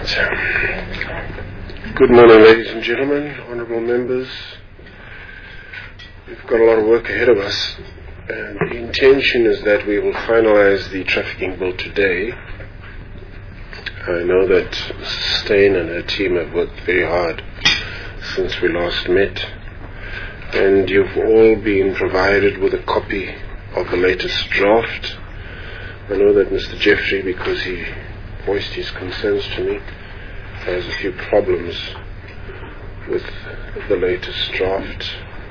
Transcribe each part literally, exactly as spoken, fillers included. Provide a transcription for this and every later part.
Good morning, ladies and gentlemen, honourable members. We've got a lot of work ahead of us, and the intention is that we will finalise the trafficking bill today. I know that Missus Steyn and her team have worked very hard since we last met, and you've all been provided with a copy of the latest draft. I know that Mister Jeffrey, because he voiced his concerns to me, has a few problems with the latest draft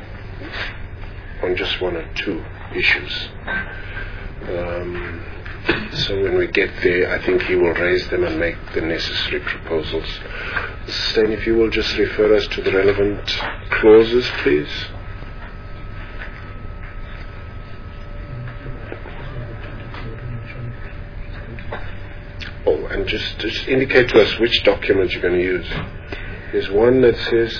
on just one or two issues. Um, so when we get there, I think he will raise them and make the necessary proposals. Missus Steyn, if you will just refer us to the relevant clauses, please. Oh, and just, just indicate to us which document you're going to use. There's one that says,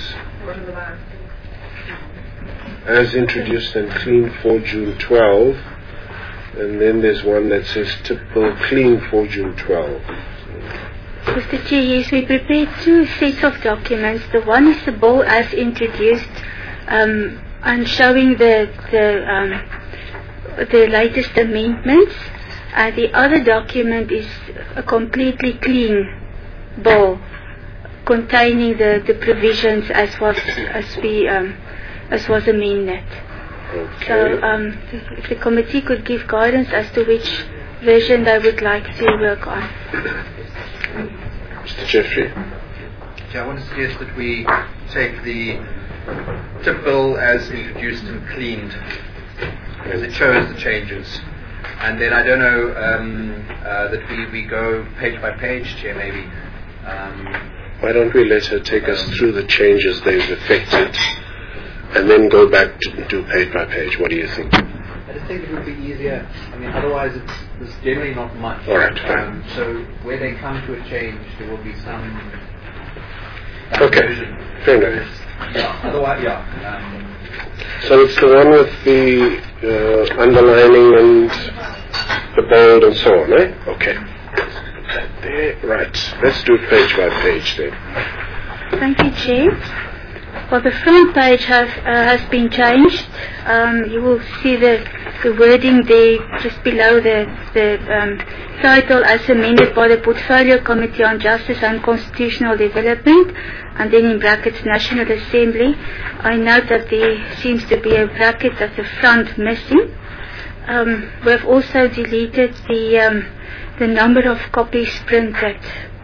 as introduced and clean for June twelfth, and then there's one that says typical clean for June twelfth. Mister Chair, yes, we prepared two sets of documents. The one is the bill as introduced, um, and showing the the um, the latest amendments. Uh, the other document is a completely clean bill containing the, the provisions as was as we um, as was amended. Okay. So um, if the committee could give guidance as to which version they would like to work on. Mister Jeffrey. Yeah, I want to suggest that we take the tip bill as introduced and cleaned, because it shows the changes. And then I don't know um, uh, that we, we go page by page, Chair, maybe. Um, Why don't we let her take us through the changes they've effected, and then go back to do page by page? What do you think? I just think it would be easier. I mean, otherwise it's, it's generally not much. All right, fine. Um, so where they come to a change, there will be some... Okay, fair enough. Yeah, otherwise, yeah. Um, So it's the one with the uh, underlining and the bold and so on, eh? Okay. There, right. Let's do it page by page then. Thank you, Chair. Well, the front page has uh, has been changed. Um, you will see the the wording there just below the the um, title as amended by the Portfolio Committee on Justice and Constitutional Development, and then in brackets National Assembly. I note that there seems to be a bracket at the front missing. Um, we have also deleted the um, the number of copies printed.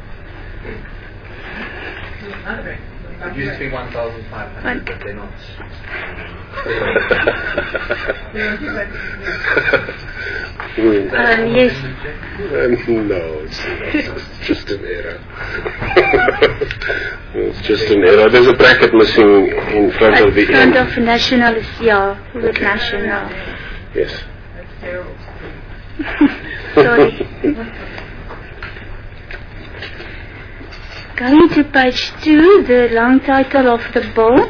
it used to be one thousand five hundred, but they're not. um, yes. Um, no, it's, it's just an error. It's just an error. There's a bracket missing in front At of the front end. of national, yeah, with Okay. national. Yes. Sorry. Going to page two, the long title of the bill.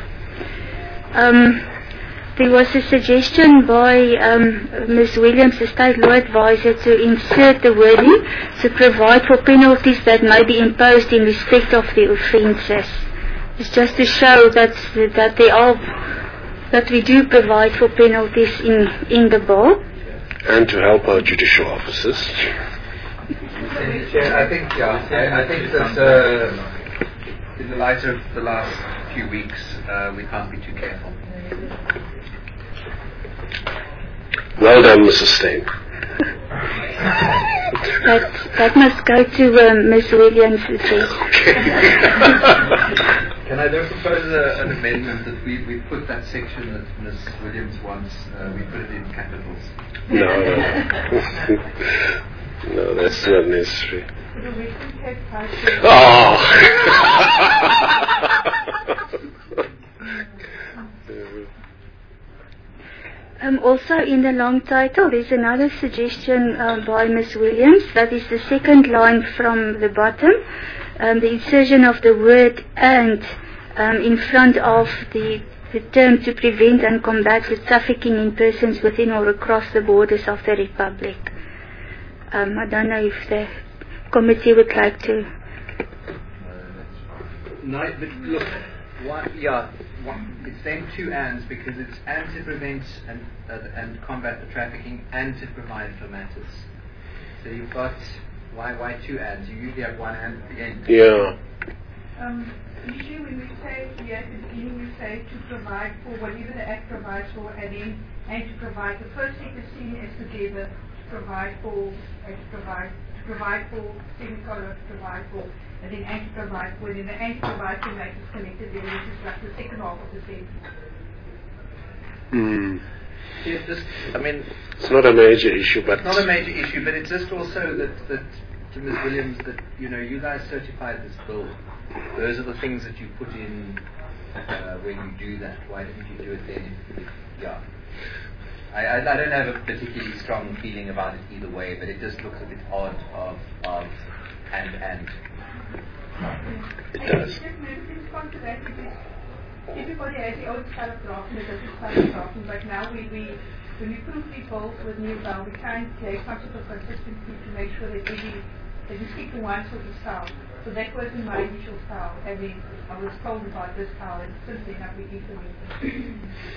Um, there was a suggestion by um, Miz Williams, the State Law Advisor, to insert the wording to provide for penalties that may be imposed in respect of the offences. It's just to show that that they are that we do provide for penalties in in the bill. And to help our judicial officers. Chair, I think, yeah, I, I think that uh, in the light of the last few weeks, uh, we can't be too careful. Well done, Missus Steyn. That that must go to um, Miz Williams. Can I then propose a, an amendment that we, we put that section that Miz Williams wants, uh, we put it in capitals? No, no. No, that's not necessary. Oh! Um, also in the long title, there's another suggestion uh, by Miz Williams. That is the second line from the bottom. Um, the insertion of the word "and" um, in front of the, the term "to prevent and combat the trafficking in persons within or across the borders of the Republic." Um, I don't know if the committee would like to No, but look, one, yeah, one, it's then two ands because it's and to prevent and uh, and combat the trafficking and to provide for matters. So you've got why why two ands? You usually have one and at the end. Yeah. Um, usually when we say here at the beginning, we say to provide for whatever the act provides for, and then and to provide. The first second scene is together. To provide for, and to provide, to provide for, semicolon, to provide for, and then and to provide for, and then the and to provide for makes is connected there, which is like the second half of the sentence. Mm. It's just, I mean, it's not a major issue, but it's not a major issue, but it's just also that that to Miz Williams that you know you guys certified this bill. Those are the things that you put in uh, when you do that. Why didn't you do it then? If, if, yeah. I, I, I don't have a particularly strong feeling about it either way, but it just looks a bit odd of, of and and. It does. Everybody has their own style of drafting, a different style of drafting, but now we, we when we prove people with new style, we try and take some sort of consistency to make sure that every that we stick to one sort of style. So that wasn't my initial style. I mean, I was told about this style, and since then I've been implementing.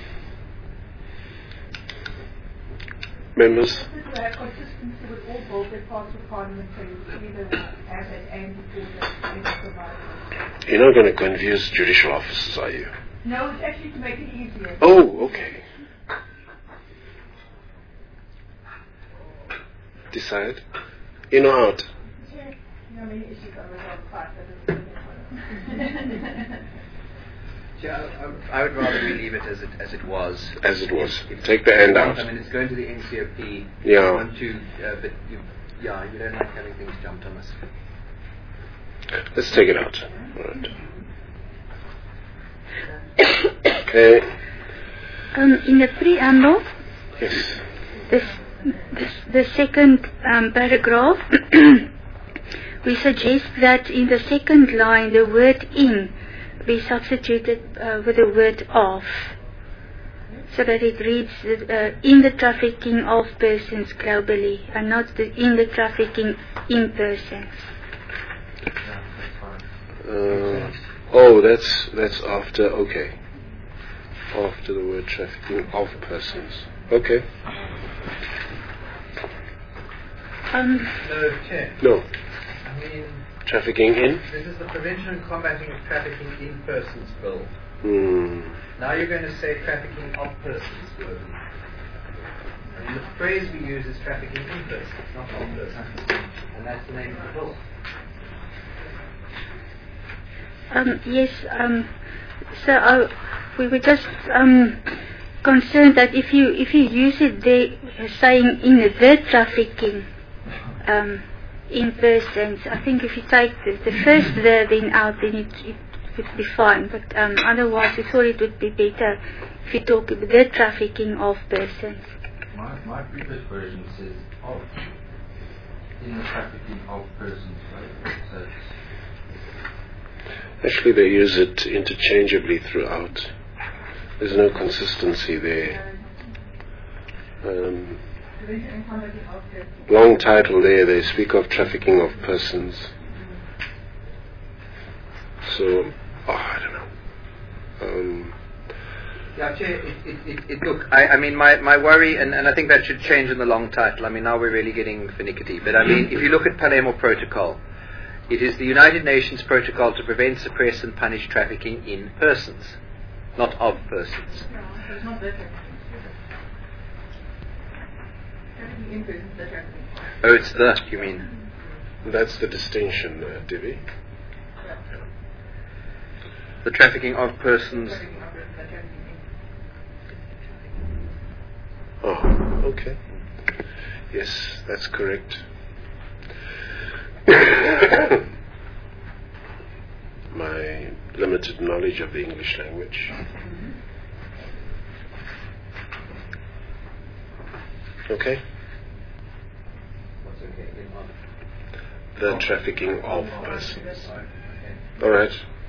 Members? To have consistency with all bills that pass through Parliament, so you either have it and before the and provide. You're not going to confuse judicial officers, are you? No, it's actually to make it easier. Oh, okay. Decide. In or out? No, many issues are resolved fast, but it's Yeah, I, I would rather we leave it as it as it was. As it was. If, if Take the end out. I mean, it's going to the N C O P. Yeah. You want to, uh, but you, yeah, you don't like having things jumped on us. Let's take it out. All right. Okay. Um, in the preamble, Yes. this, this, the second um, paragraph, we suggest that in the second line the word in be substituted uh, with the word of, so that it reads uh, in the trafficking of persons globally and not the, in the trafficking in persons. Uh, oh, that's that's after. Okay. After the word trafficking of persons. Okay. Um, No, Chair. No. I mean, Trafficking in? this is the Prevention and Combating of Trafficking in Persons Bill. Hmm. Now you're going to say trafficking of persons, globally. And the phrase we use is trafficking in persons, not of persons. And that's the name of the bill. um, yes, um, so uh, we were just um, concerned that if you if you use it there, saying in the trafficking um, in persons, I think if you take the, the first verb in out, then it, it would be fine. But um, otherwise, we thought it would be better if you talk about the trafficking of persons. My, my previous version says of, in the trafficking of persons. Right? So it's Actually, they use it interchangeably throughout. There's no consistency there. Um, long title there, they speak of trafficking of persons. So, oh, I don't know. Um, Yeah, Chair, it, it, it, it, look, I, I mean, my, my worry, and, and I think that should change in the long title. I mean, now we're really getting finicky. But I mean, if you look at Palermo Protocol, it is the United Nations Protocol to prevent, suppress, and punish trafficking in persons, not of persons. No, it's not better. Trafficking in persons, the trafficking. Oh, it's the, you mean? that's the distinction, uh, Divi. The trafficking of persons. Trafficking of persons, the trafficking in. Oh, okay. Yes, that's correct. My limited knowledge of the English language. Okay? What's okay? in of? The trafficking of persons. Okay. Alright.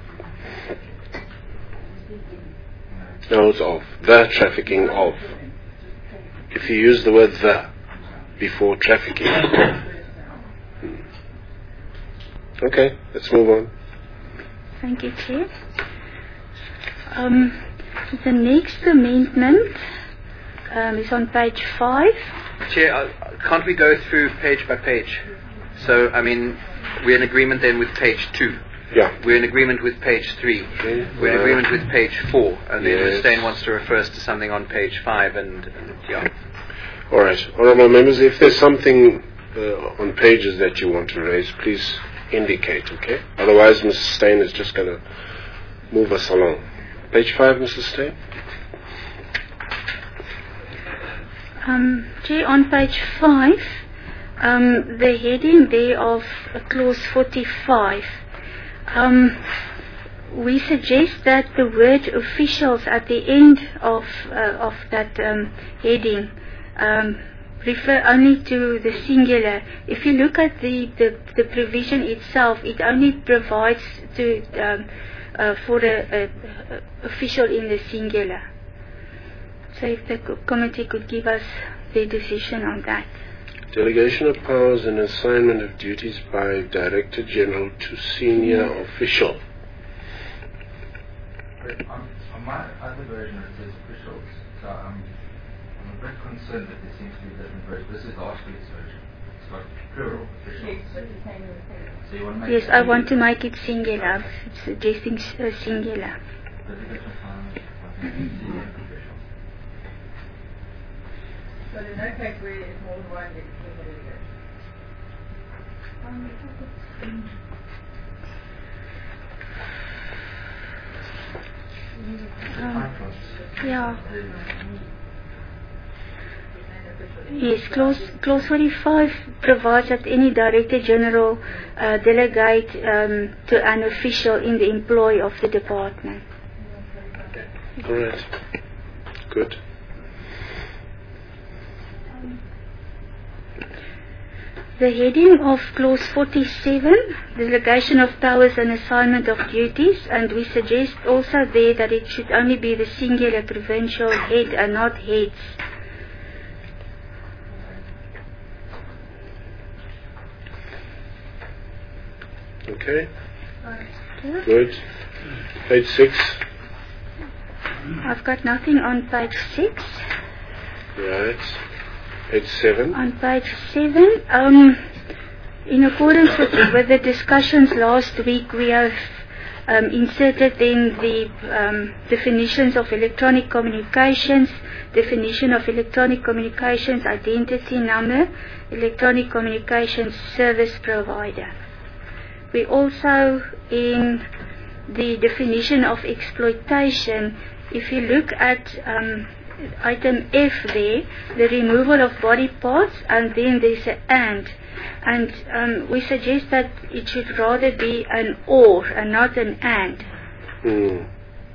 No, it's of. The trafficking of. If you use the word the before trafficking. Hmm. Okay, let's move on. Thank you, Chair. Um, the next amendment um, is on page five. Chair, uh, can't we go through page by page? So, I mean, we're in agreement then with page two. Yeah. We're in agreement with page three. Okay. We're in Uh, agreement with page four. And then yes. Stein wants to refer us to something on page five. And, and yeah. All right. Honourable members, if there's something uh, on pages that you want to raise, please indicate, okay? Otherwise, Missus Stein is just going to move us along. Page five, Missus Stein. Um, Chair, on page five, um, the heading there of uh, clause forty-five, um, we suggest that the word officials at the end of uh, of that um, heading um, refer only to the singular. If you look at the, the, the provision itself, it only provides to um, uh, for a, a, a official in the singular. So if the co- committee could give us their decision on that. Delegation of powers and assignment of duties by Director General to senior official. But on, on my other version it says officials, so I'm, I'm a bit concerned that there seems to be a different version. This is last week's version. It's got plural officials. So you want to make Yes, it I want to singular. make it singular. It's suggesting s- uh, singular. Delegation of powers and senior officials. So there's no case where it's more than one delegation. Uh, yeah. Yes, clause, clause forty-five provides that any Director General uh, delegate um, to an official in the employ of the department. All right. Good. The heading of clause forty-seven, delegation of powers and assignment of duties, and we suggest also there that it should only be the singular provincial head and not heads. Okay. Good. Page six. I've got nothing on page six. Right. Page seven. On page seven, um, in accordance with, with the discussions last week, we have um, inserted in the um, definitions of electronic communications, definition of electronic communications identity number, electronic communications service provider. We also, in the definition of exploitation, if you look at um, item F there, the removal of body parts, and then there's an and. And um, we suggest that it should rather be an or and not an and. Hmm.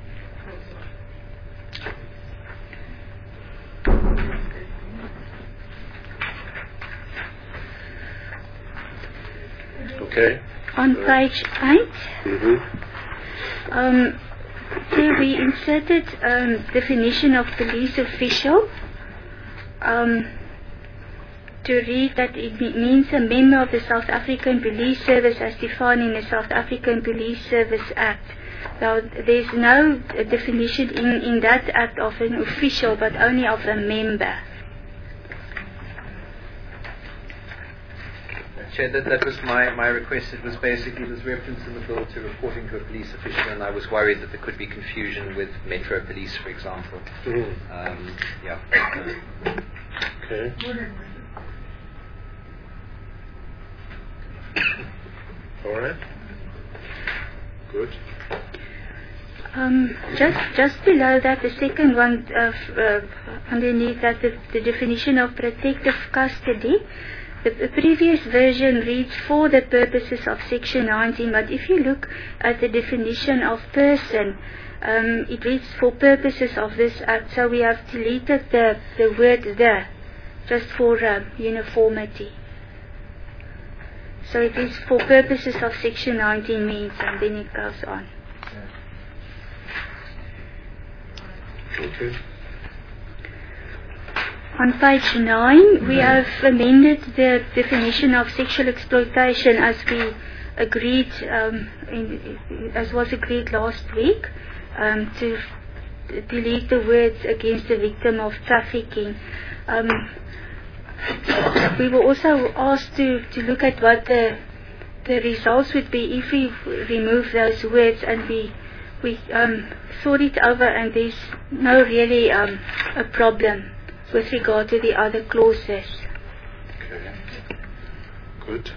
Okay. On page eight, Mm-hmm. um, here we inserted um, definition of police official um, to read that it me- means a member of the South African Police Service as defined in the South African Police Service Act. Now, there's no uh, definition in, in that act of an official, but only of a member. Chair, that, that was my, my request. It was basically this reference in the bill to reporting to a police official, and I was worried that there could be confusion with Metro Police, for example. Mm-hmm. Um, yeah. Okay. All right. Good. Um, just just below that, the second one, uh, f- uh, underneath that, the, the definition of protective custody. The, the previous version reads for the purposes of section nineteen, but if you look at the definition of person, um, it reads for purposes of this act. So we have deleted the, the word the, just for uh, uniformity. So it is for purposes of section nineteen means, and then it goes on. Okay. On page nine, we have amended the definition of sexual exploitation as we agreed, um, in, as was agreed last week, um, to f- delete the words against the victim of trafficking. Um, we were also asked to, to look at what the the results would be if we remove those words, and we we um, thought it over, and there's no really um, a problem with regard to the other clauses. Okay. Good.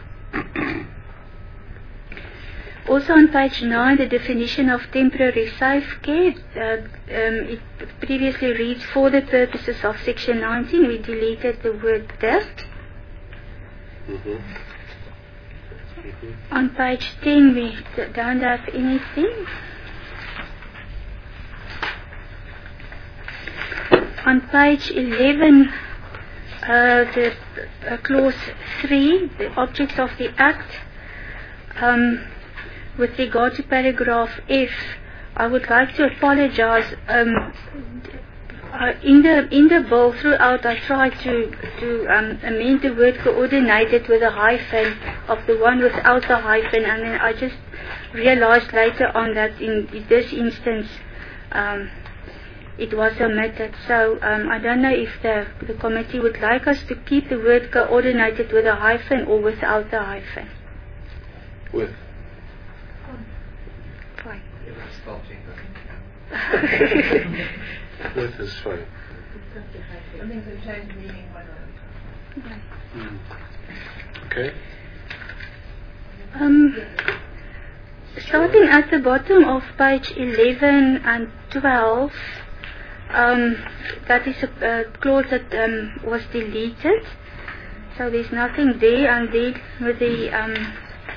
Also on page nine, the definition of temporary safe care, uh, um, it previously reads, for the purposes of section nineteen, we deleted the word the. Mm-hmm. Mm-hmm. On page ten, we d- don't have anything. On page eleven, uh, the uh, clause three, the objects of the act, um, with regard to paragraph F, I would like to apologize. Um, uh, in the in the bill throughout, I tried to to um, amend the word coordinated with a hyphen of the one without the hyphen, and then I just realized later on that in this instance um, it was omitted. So um, I don't know if the the committee would like us to keep the word coordinated with a hyphen or without the hyphen. With. Fine. With is fine. Something's a change meaning one of them. Mm. Okay. Um, starting at the bottom of page eleven and twelve, um, that is a, a clause that um, was deleted. So there's nothing there, and then with the um,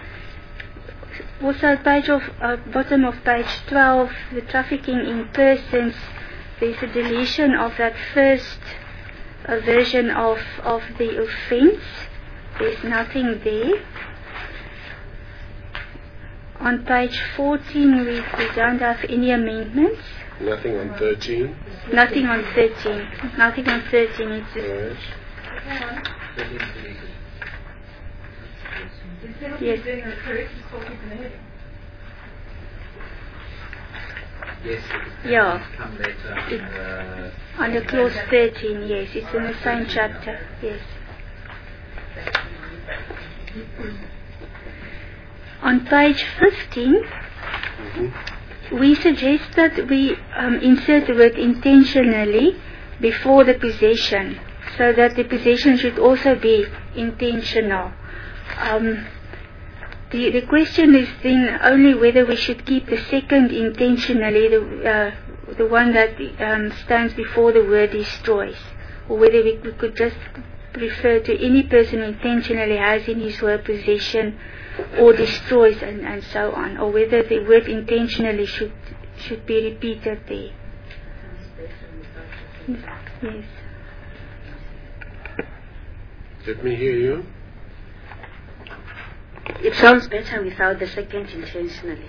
also page of uh, bottom of page twelve, the trafficking in persons. There's a deletion of that first uh, version of of the offence. There's nothing there. On page fourteen, we, we don't have any amendments. Nothing on thirteen. Nothing on thirteen. Nothing on thirteen. It's just Right. Instead of Yes. doing a correction, still keeping the heading. Yes, it Yeah. can come later. Uh, under clause thirteen. Yes, it's in the same chapter. Yes. On page fifteen, Mm-hmm. we suggest that we um, insert the word intentionally before the possession, so that the possession should also be intentional. Um, the, the question is then only whether we should keep the second intentionally, the, uh, the one that um, stands before the word destroys, or whether we, we could just refer to any person who intentionally has in his or her possession or destroys, and, and so on, or whether the word intentionally should should be repeated there. Yes. Let me hear you. It sounds better without the second intentionally.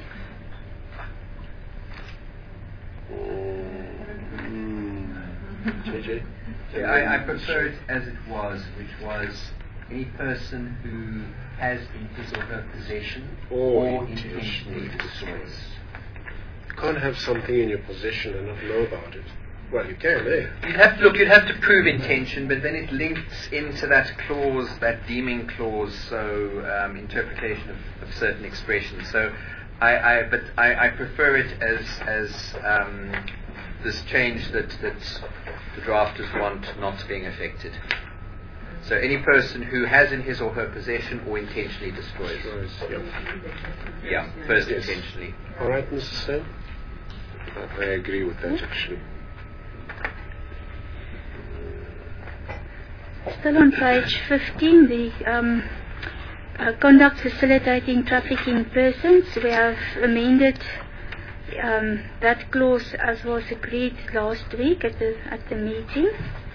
Mm. J J? Yeah, I, I prefer it as it was, which was any person who has in his or her possession Or or intentionally intentionally destroys. destroys. You can't have something in your possession and not know about it. Well, you can, eh? You'd have to look. You'd have to prove intention, but then it links into that clause, that deeming clause. So um, interpretation of, of certain expressions. So, I, I but I, I prefer it as as um, this change that that the drafters want not being affected. So any person who has in his or her possession or intentionally destroys. Destroys, yep. Yeah, first Yes. intentionally. All right, Missus Sen? I, I agree with that, actually. Still on page fifteen, the um, uh, conduct facilitating trafficking persons. We have amended um, that clause as was agreed last week at the at the meeting.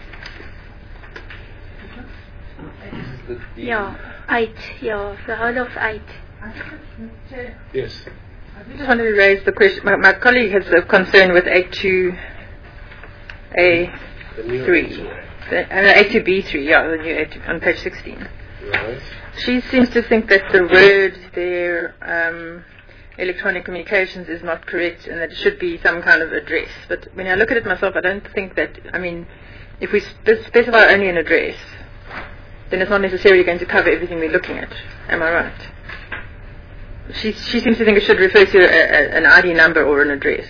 The, the Yeah, eight. Yeah, the whole of eight. Yes. I just wanted to raise the question. My, my colleague has a concern with A two A The new three. answer. The, and A two B three, yeah, the new A two, on page sixteen. Right. she seems to think that the word there, um, electronic communications, is not correct and that it should be some kind of address. But when I look at it myself, I don't think that, I mean, if we spe- specify only an address, then it's not necessarily going to cover everything we're looking at. Am I right? She, she seems to think it should refer to a, a, an I D number or an address.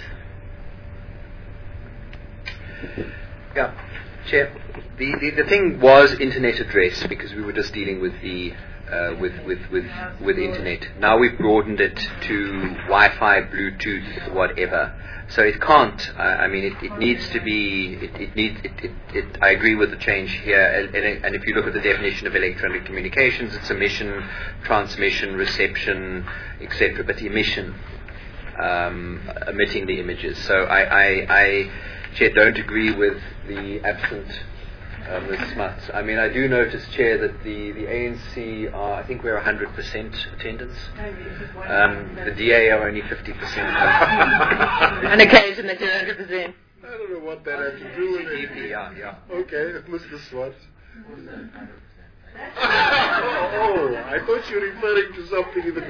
Yeah, Chair. The, the the thing was internet address because we were just dealing with the uh, with with with with internet. Now we've broadened it to Wi-Fi, Bluetooth, whatever. So it can't. I, I mean, it, it needs to be. It, it needs. It, it, it, I agree with the change here. And, and, and if you look at the definition of electronic communications, it's emission, transmission, reception, et cetera. But emission, um, emitting the images. So I, I, I Chair, don't agree with the absent uh, Miz Smuts. I mean, I do notice, Chair, that the, the A N C are, I think we're one hundred percent attendance. Um, the D A are only fifty percent. On occasion, it's one hundred percent. I don't know what that has to do with it. Yeah, yeah. Okay, Mister Swat. Oh, I thought you were referring to something in the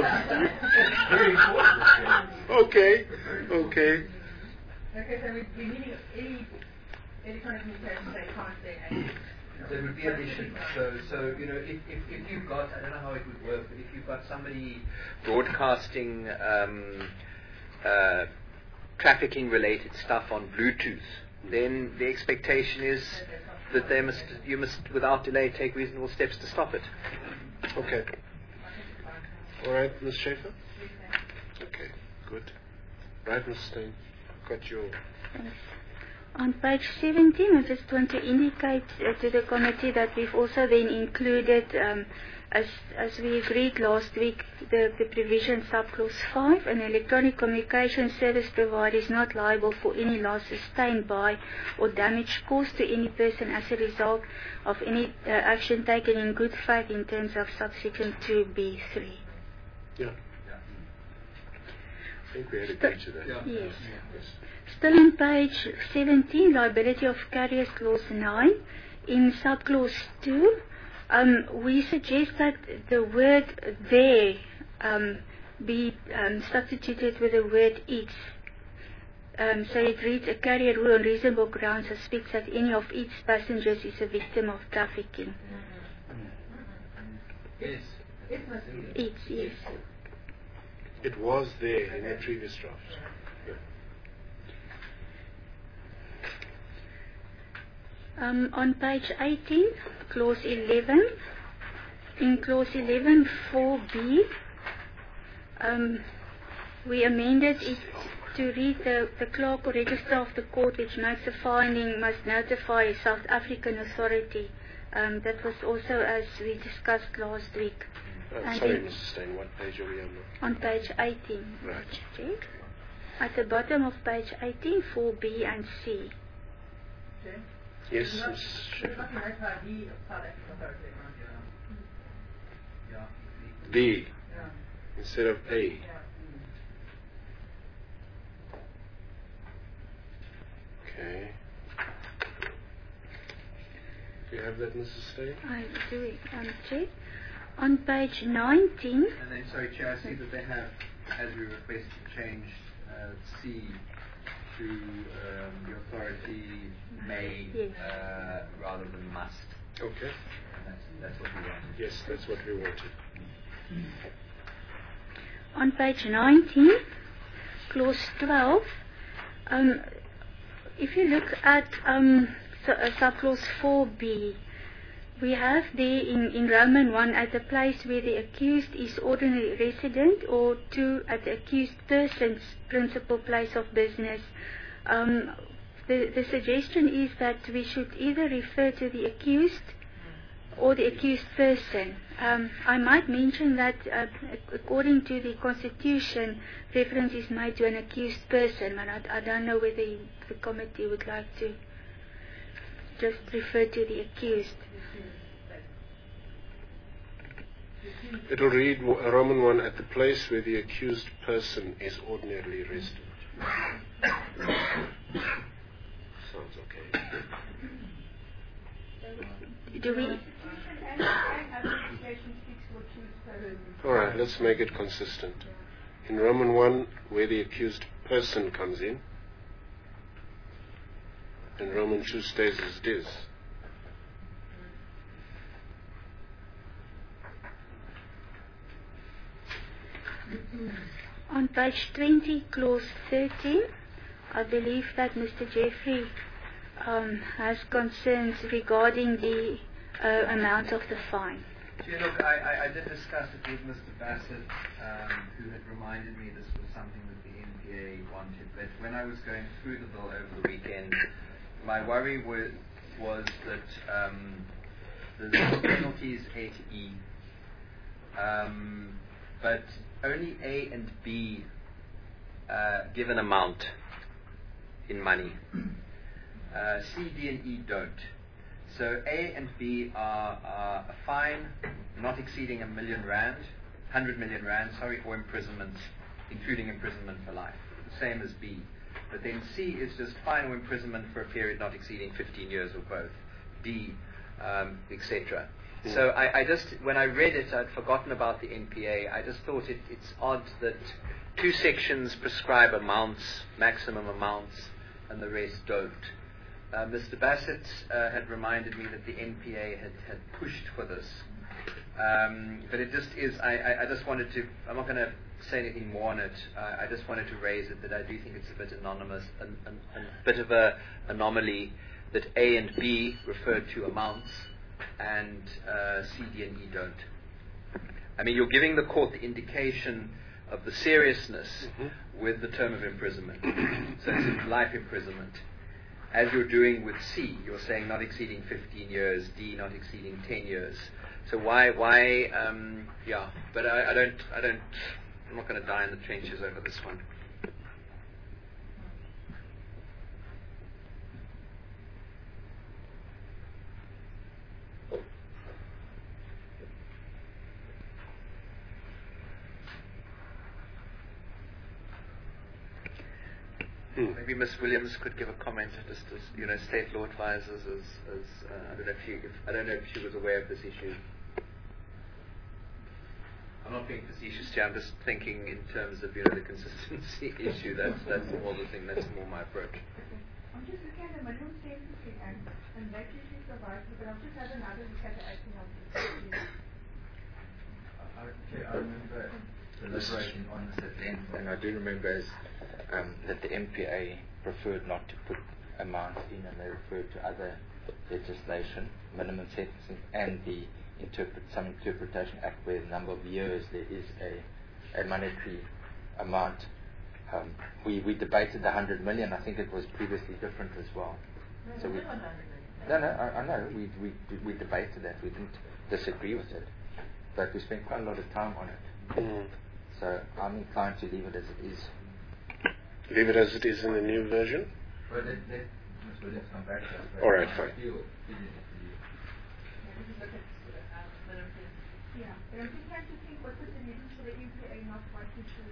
clause. Okay, okay. Okay, so we, we need any electronic communication they can't say anything. There would be addition. So, so you know, if, if, if you've got, I don't know how it would work, but if you've got somebody broadcasting um, uh, trafficking-related stuff on Bluetooth, then the expectation is that they must, you must, without delay, take reasonable steps to stop it. Okay. All right, Miz Schaefer? Okay, good. Right, Miz Stein? Got your... On page seventeen, I just want to indicate uh, to the committee that we've also then included, um, as as we agreed last week, the, the provision subclause five, an electronic communication service provider is not liable for any loss sustained by or damage caused to any person as a result of any uh, action taken in good faith in terms of subsection two B three. Yeah. I think we had agreed to that. Yes. yes. Still on page seventeen, liability of carriers, clause nine. In subclause two, um, we suggest that the word there um, be um, substituted with the word its. Um, so it reads, a carrier who on reasonable grounds suspects that any of its passengers is a victim of trafficking. Yes. Its, yes. It was there in the previous draft. Yeah. Um, on page eighteen, clause eleven, in clause eleven four B, um, we amended it to read the, the clerk or registrar of the court which makes a finding must notify a South African authority. Um, that was also as we discussed last week. Uh, sorry, Missus Stein, what page are we on now? On page eighteen. Right. Okay. At the bottom of page eighteen, four B and C. Okay. Yes, Missus Schaefer. B instead of A. Okay. Do you have that, Missus Stein? I do it. Um, check. On page nineteen. And then, sorry, Chair, I see that they have, as we requested, changed uh, C to um, the authority may Yes. uh, rather than must. Okay. And that's, that's what we wanted. Yes, that's what we wanted. On page nineteen, clause twelve, um, if you look at um, su- uh, subclause four B, we have there in, in Roman one at the place where the accused is ordinary resident, or two at the accused person's principal place of business. Um, the, the suggestion is that we should either refer to the accused or the accused person. Um, I might mention that uh, according to the Constitution, reference is made to an accused person, but I, I don't know whether the committee would like to just refer to the accused. It will read uh, Roman one at the place where the accused person is ordinarily resident. Sounds okay. Do we? And application speaks Alright, let's make it consistent. In Roman one, where the accused person comes in, and Roman two stays as it is. On page twenty, clause thirteen, I believe that Mister Jeffrey um, has concerns regarding the uh, amount of the fine. Gee, look, I, I, I did discuss it with Mister Bassett, um, who had reminded me this was something that the N P A wanted. But when I was going through the bill over the weekend, my worry was, was that um, the penalties A to E, um, but only A and B uh, give an amount in money. Uh, C, D, and E don't. So A and B are, are a fine not exceeding a million rand, hundred million rand, sorry, or imprisonment, including imprisonment for life. The same as B. But then C is just fine or imprisonment for a period not exceeding fifteen years or both. D, um, et cetera. Mm. So I, I just, when I read it, I'd forgotten about the N P A. I just thought it, it's odd that two sections prescribe amounts, maximum amounts, and the rest don't. Uh, Mister Bassett uh, had reminded me that the N P A had, had pushed for this. Um, but it just is, I, I, I just wanted to, I'm not going to say anything more on it. Uh, I just wanted to raise it that I do think it's a bit anonymous, an, an, an bit of a anomaly that A and B refer to amounts and uh, C, D, and E don't. I mean, you're giving the court the indication of the seriousness mm-hmm. with the term of imprisonment. So it's life imprisonment. As you're doing with C, you're saying not exceeding fifteen years, D not exceeding ten years. So why, why, um, yeah, but I, I don't, I don't, I'm not going to die in the trenches over this one. Maybe Miss Williams could give a comment, just as you know, state law advisors. As, as uh, I don't know if she, if, I don't know if she was aware of this issue. I'm not being facetious here. I'm just thinking in terms of you know the consistency issue. That's that's more the thing. That's more my approach. I'm just looking at the minimum sentencing and and that usually provides, but I'll just have another look at the acting of the Okay, I remember deliberating on this at length, and I do remember as, um, that the M P A preferred not to put amounts in, and they referred to other legislation, minimum sentencing, and the interpret some interpretation act where the number of years there is a, a monetary amount. Um, we we debated the hundred million. I think it was previously different as well. No, so we, no, no, I, I know we we we debated that. We didn't disagree with it, but we spent quite a lot of time on it. Mm. So I'm inclined to leave it as it is. Leave it as it is in the new version? Well, let, let Miz Williams come back to us. All right, fine. Yeah, but I'm just trying to think what was the reason for the N P A not wanting to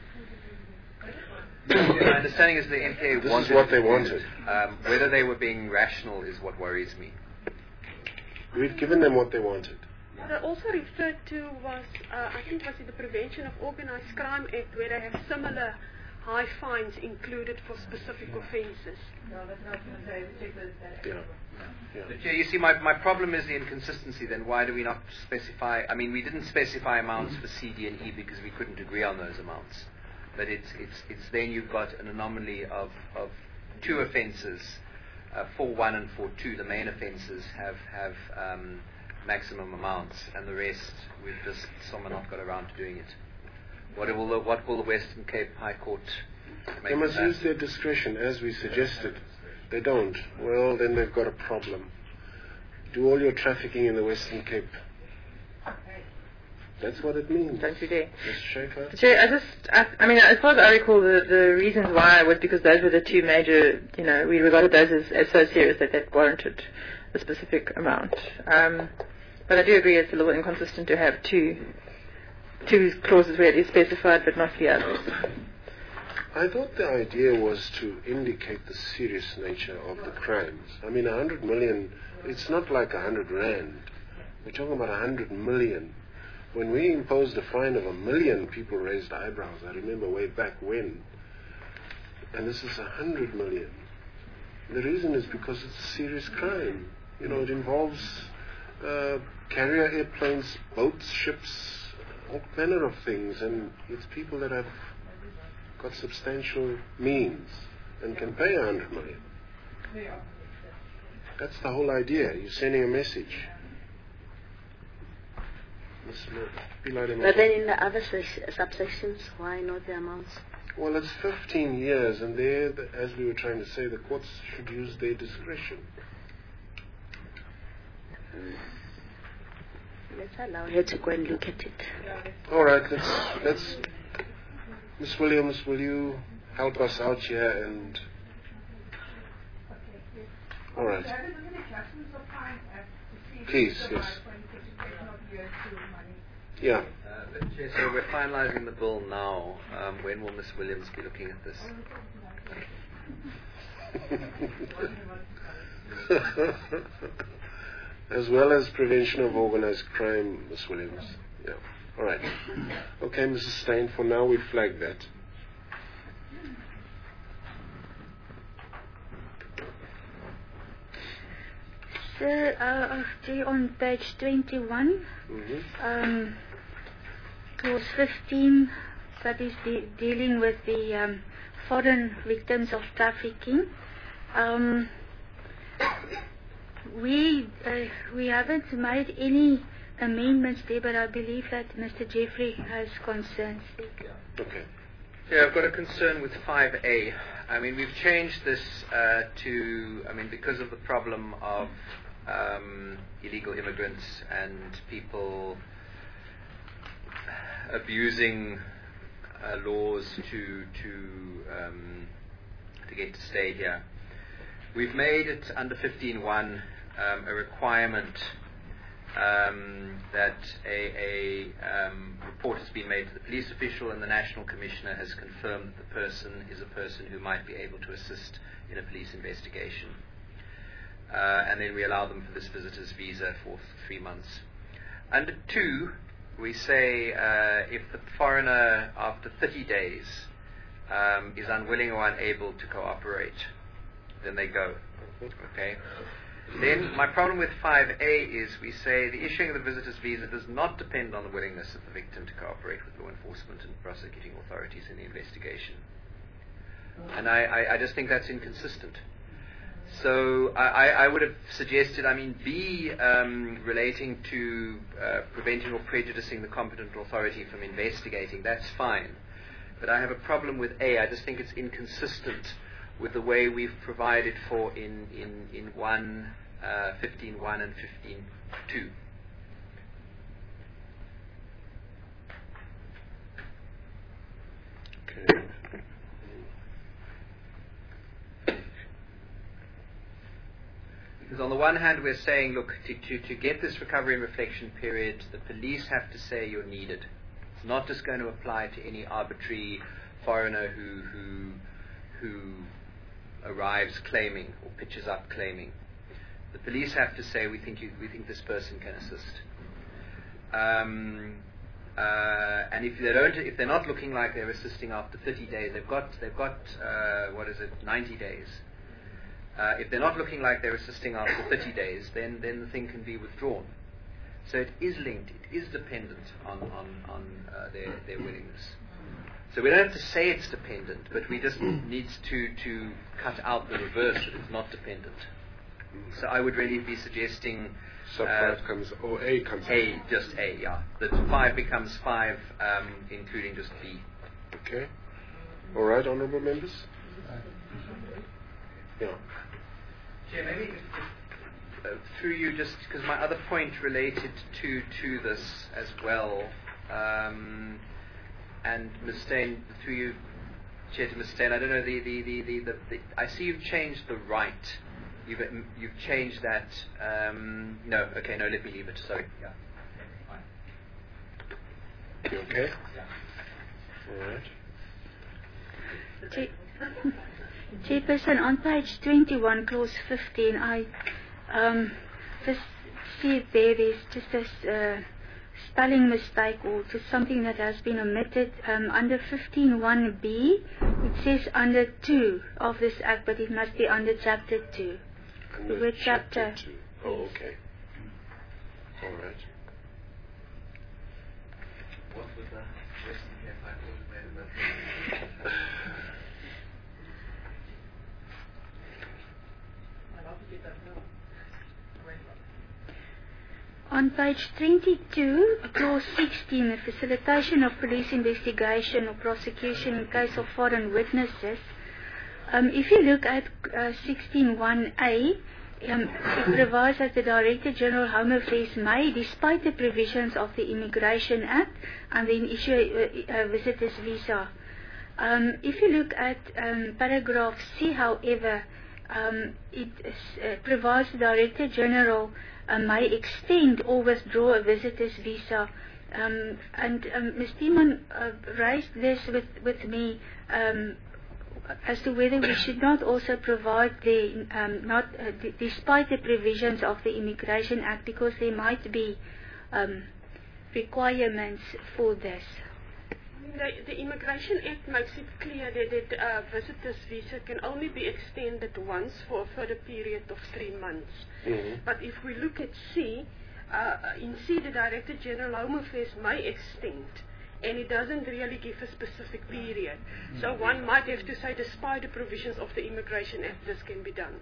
include it in the My understanding is the N P A this wanted is what they to use wanted. it. Um, whether they were being rational is what worries me. We've given them what they wanted. What I also referred to was, uh, I think was it the Prevention of Organised Crime Act, where they have similar high fines included for specific offences. No, that's not going to say check that. Yeah. Yeah. But yeah, you see, my, my problem is the inconsistency. Then why do we not specify? I mean, we didn't specify amounts for C, D, and E because we couldn't agree on those amounts. But it's it's it's then you've got an anomaly of of two offences, uh, four one and four two. The main offences have have um, maximum amounts, and the rest we've just somehow not got around to doing it. What will the, what will the Western Cape High Court make? They must of that? use their discretion as we suggested. They don't. Well, then they've got a problem. Do all your trafficking in the Western Cape. That's what it means. Don't you dare. Mister Schaefer? Sure, I just, I, I mean, as far as I recall, the, the reasons why was because those were the two major, you know, we regarded those as, as so serious that that warranted a specific amount. Um, but I do agree it's a little inconsistent to have two two clauses where it is specified but not the others. I thought the idea was to indicate the serious nature of the crimes. I mean, a hundred million, it's not like a hundred rand. We're talking about a hundred million. When we imposed a fine of a million, people raised eyebrows. I remember way back when. And this is a hundred million. The reason is because it's a serious crime. You know, it involves uh, carrier airplanes, boats, ships, all manner of things, and it's people that have got substantial means and can pay a hundred million. That's the whole idea. You're sending a message. But then in the other subsections, why not the amounts? Well, it's fifteen years, and there, the, as we were trying to say, the courts should use their discretion. Let's allow her to go and look at it. All right, let's, let's Miss Williams, will you help us out here and... All right. Please, yes. Yeah. Uh, but Chair, so we're finalising the bill now. Um, when will Miss Williams be looking at this? As well as prevention of organised crime, Miss Williams. Yeah. All right. Okay, Missus Stein, for now we flag that. So, uh, on page twenty-one, Mm-hmm. um, clause fifteen, that is de- dealing with the um, foreign victims of trafficking. Um, we uh, we haven't made any amendments there, but I believe that Mister Jeffrey has concerns there. Okay. Yeah, I've got a concern with five A. I mean, we've changed this uh, to, I mean, because of the problem of um, illegal immigrants and people abusing uh, laws to to um, to get to stay here. We've made it under fifteen one um, a requirement um, that a, a um, report has been made to the police official, and the National Commissioner has confirmed that the person is a person who might be able to assist in a police investigation. Uh, and then we allow them for this visitor's visa for th- three months. Under two, we say uh, if the foreigner after thirty days um, is unwilling or unable to cooperate, then they go. Okay. Then my problem with five A is we say the issuing of the visitor's visa does not depend on the willingness of the victim to cooperate with law enforcement and prosecuting authorities in the investigation. And I, I, I just think that's inconsistent. So I, I would have suggested, I mean, B, um, relating to uh, preventing or prejudicing the competent authority from investigating, that's fine. But I have a problem with A. I just think it's inconsistent with the way we've provided for in, in, in one, uh, fifteen one and fifteen two. Okay. Because on the one hand we're saying, look, to, to, to get this recovery and reflection period, the police have to say you're needed. It's not just going to apply to any arbitrary foreigner who who who arrives claiming or pitches up claiming. The police have to say we think you, we think this person can assist. Um, uh, and if they don't, if they're not looking like they're assisting after thirty days, they've got they've got uh, what is it, ninety days. Uh, if they're not looking like they're assisting after thirty days, then then the thing can be withdrawn. So it is linked, it is dependent on on on uh, their their willingness. So we don't have to say it's dependent, but we just need to, to cut out the reverse, that it's not dependent. So I would really be suggesting... Sub uh, five comes, or A comes A, in. just A, yeah. That five becomes five, um, including just B. Okay. All right, honourable members? Yeah. Chair, maybe if, if, uh, through you, just because my other point related to, to this as well... Um, And Miz Stein, through you, Chair to Miz Stein, I don't know, the, the, the, the, the, the I see you've changed the right. You've you've changed that. Um, no, okay, no, let me leave it. Sorry. Yeah. Fine. You okay? Yeah. All right. Chair- Chairperson, on page twenty-one, clause fifteen, I um, just see there, there's just a uh, spelling mistake or just something that has been omitted. Um, under fifteen one B, it says under two of this Act, but it must be under Chapter two. Under the word chapter chapter. two. Oh, okay. All right. What was the question here? I always made it On page twenty-two, clause sixteen, the facilitation of police investigation or prosecution in case of foreign witnesses. Um, if you look at uh, sixteen one A, um, it provides that the Director General Home Affairs may, despite the provisions of the Immigration Act, and then issue a, a visitor's visa. Um, if you look at um, paragraph C, however, um, it uh, provides the Director General uh, may extend or withdraw a visitor's visa. Um, and um, Miz Timon uh, raised this with, with me um, as to whether we should not also provide the, um, not uh, d- despite the provisions of the Immigration Act, because there might be um, requirements for this. The, the Immigration Act makes it clear that the uh, visitor's visa can only be extended once for a further period of three months. Mm-hmm. But if we look at C, uh, in C the Director General Home Affairs may extend, and it doesn't really give a specific period. So one might have to say, despite the provisions of the Immigration Act, this can be done.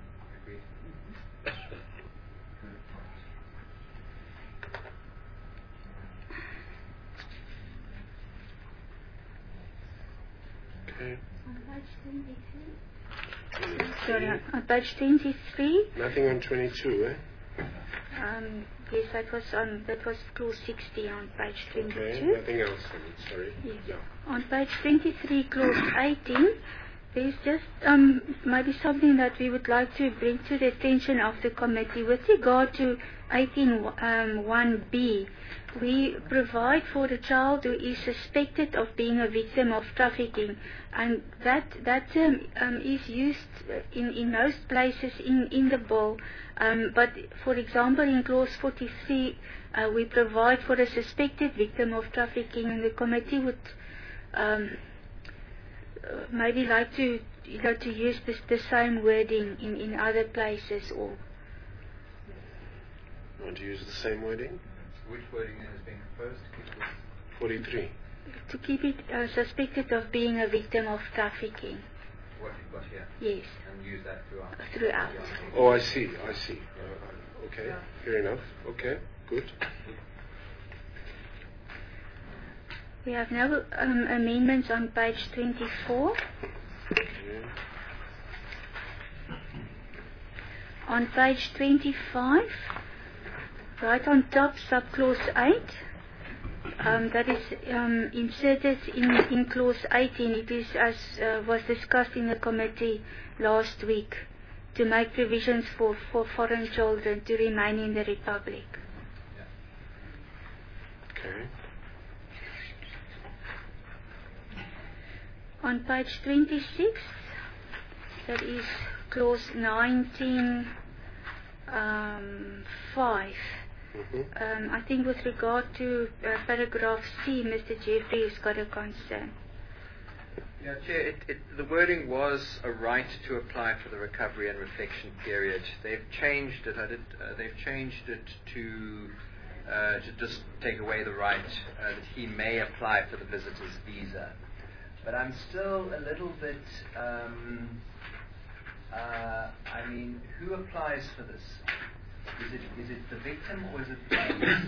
Okay. On page twenty-three. Sorry, on page twenty-three. Nothing on twenty-two, eh? Um, yes, that was on that was clause sixty on page twenty-two. Okay. Nothing else. I mean, sorry. Yes. Yeah. On page twenty-three, clause eighteen, there's just um, maybe something that we would like to bring to the attention of the committee. With regard to eighteen one B, we provide for a child who is suspected of being a victim of trafficking, and that that term um, is used in, in most places in, in the bill. Um, but, for example, in clause forty-three, uh, we provide for a suspected victim of trafficking, and the committee would um, uh, maybe like to you know to use this, the same wording in, in other places. Or Want to use the same wording? Which wording is being proposed? forty-three. to keep it uh, suspected of being a victim of trafficking. What you've got here. Yes. And use that throughout. Throughout. Oh, I see. I see. Uh, okay. Fair enough. Okay. Good. We have now um, amendments on page twenty-four. Yeah. On page twenty-five, right on top, subclause eight. Um, that is um, inserted in, in clause eighteen. It is as uh, was discussed in the committee last week, to make provisions for, for foreign children to remain in the Republic. Okay. On page twenty-six, that is clause nineteen um, five. Mm-hmm. Um, I think with regard to uh, paragraph C, Mister Jeffrey has got a concern. Yeah, Chair, it, it, the wording was a right to apply for the recovery and reflection period. They've changed it. I did, uh, they've changed it to uh, to just take away the right uh, that he may apply for the visitor's visa. But I'm still a little bit. Um, uh, I mean, who applies for this? Is it is it the victim or is it the police?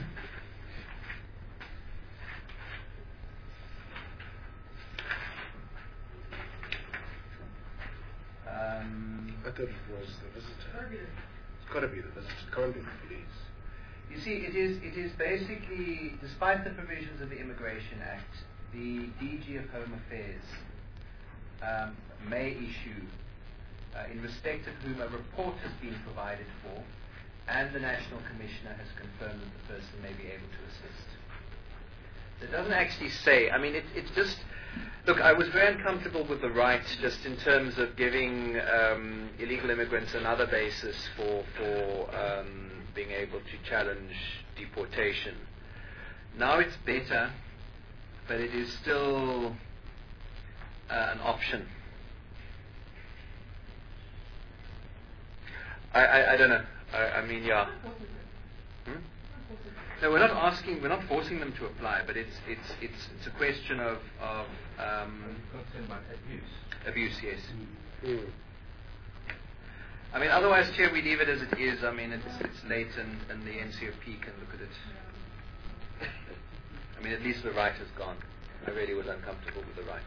Um, I thought it was the visitor. It's got to be the visitor. It can't be the police. You see, it is it is basically, despite the provisions of the Immigration Act, the D G of Home Affairs um, may issue, uh, in respect of whom a report has been provided for, and the National Commissioner has confirmed that the person may be able to assist. So it doesn't actually say, I mean, it, it's just, look, I was very uncomfortable with the right just in terms of giving um, illegal immigrants another basis for, for um, being able to challenge deportation. Now it's better, but it is still uh, an option. I, I, I don't know. I, I mean, yeah. Hmm? No, we're not asking. We're not forcing them to apply, but it's it's it's it's a question of of um, abuse. Abuse, yes. Mm. I mean, otherwise, Chair, we leave it as it is. I mean, it's it's late, and, and the N C O P can look at it. I mean, at least the right has gone. I really was uncomfortable with the right.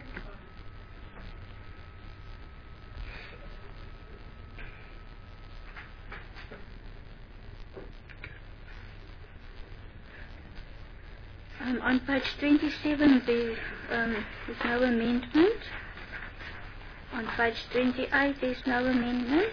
Um, on page twenty-seven, there um, is no amendment. On page twenty-eight, there's no amendment.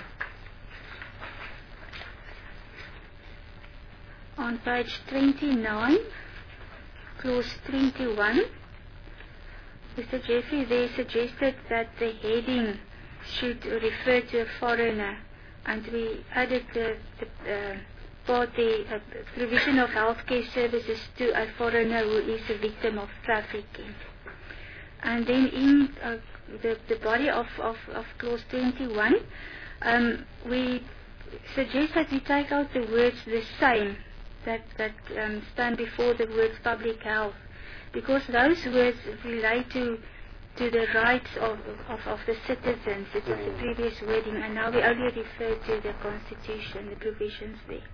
On page twenty-nine, clause twenty-one, Mister Jeffrey there suggested that the heading should refer to a foreigner, and we added the, the uh, part the uh, provision of healthcare services to a foreigner who is a victim of trafficking. And then in uh, the, the body of, of, of clause twenty-one, um, we suggest that we take out the words the same that, that um, stand before the words public health, because those words relate to to the rights of, of, of the citizens. It was the previous wording, and now we only refer to the Constitution, the provisions there.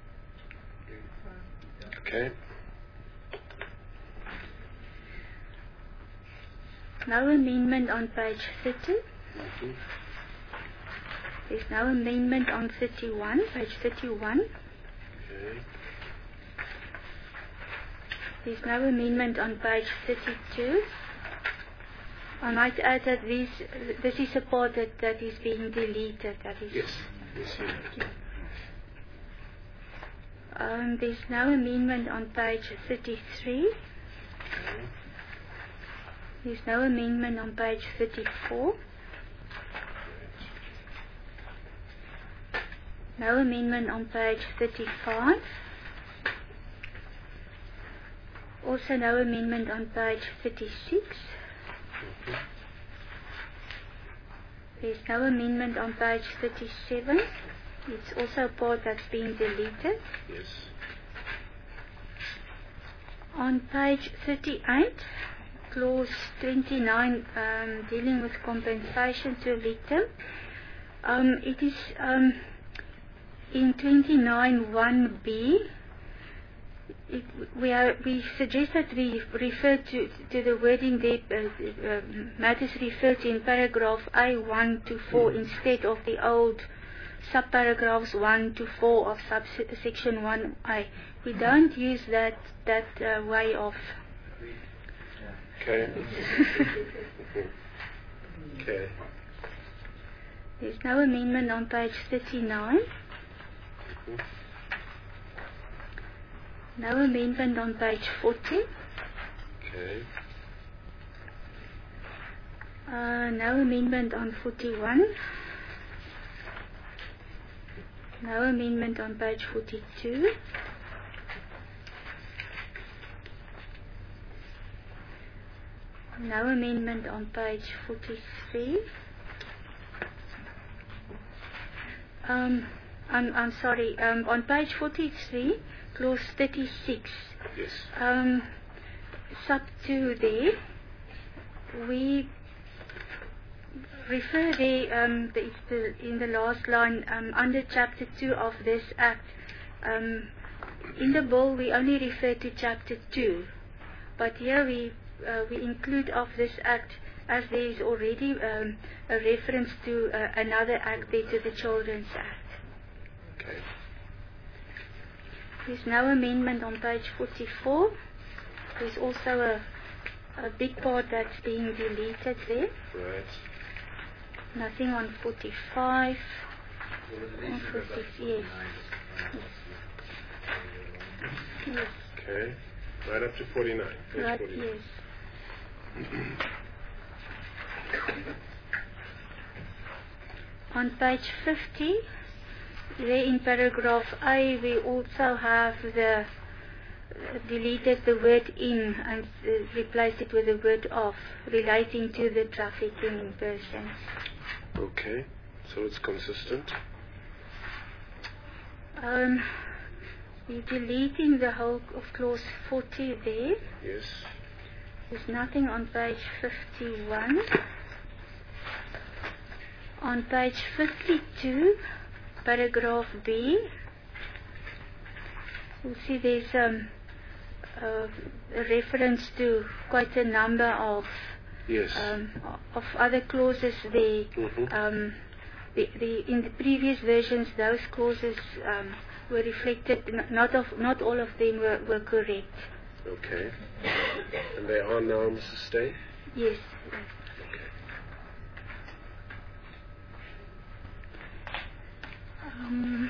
Okay. No amendment on page thirty. Mm-hmm. There's no amendment on thirty-one, page thirty-one. Okay. There's no amendment on page thirty-two. I might add that this, this is a part that, that is being deleted. That is Yes. Yes, yes. Um, there's no amendment on page thirty-three. Okay. There's no amendment on page thirty-four. No amendment on page thirty-five. Also no amendment on page thirty-six. Mm-hmm. There's no amendment on page thirty-seven. It's also a part that's being deleted. Yes. On page thirty-eight, clause twenty-nine, um, dealing with compensation to a victim, um, it is um, in twenty-nine one B. It, we, are, we suggest that we refer to, to the wording there, uh, uh, matters referred to in paragraph A one to four instead of the old subparagraphs one to four of subsection one A. We don't use that that uh, way of. Okay. Okay. There's no amendment on page thirty-nine. Mm-hmm. No amendment on page forty. Okay. Uh, no amendment on forty-one. No amendment on page forty-two. No amendment on page forty-three. Um, I'm, I'm sorry, um, on page forty-three, clause thirty-six, Yes. um, sub two there, we refer there, um, the, it's the, in the last line, um, under chapter two of this act. Um, in the bill we only refer to chapter two, but here we uh, we include of this act, as there is already um, a reference to uh, another act there, to the Children's Act. Okay. There's no amendment on page forty-four. There's also a, a big part that's being deleted there. Right. Nothing on forty-five. Well, the On deletion goes up to forty-six, yes. Yes. Yes. Okay. Right up to forty-nine. Page Right, forty-nine. yes. On page fifty, there in paragraph A, we also have the deleted the word in and uh, replaced it with the word of, relating to the trafficking in persons. Okay, so it's consistent. Um, we're deleting the whole of clause forty there. Yes. There's nothing on page fifty-one. On page fifty-two, paragraph B, you'll see there's um, uh, a reference to quite a number of Yes. um, of other clauses there. Mm-hmm. Um, the, the, in the previous versions, those clauses um, were reflected. N- not of not all of them were, were correct. Okay. And they are now, Missus Steyn? Yes. Okay. Um,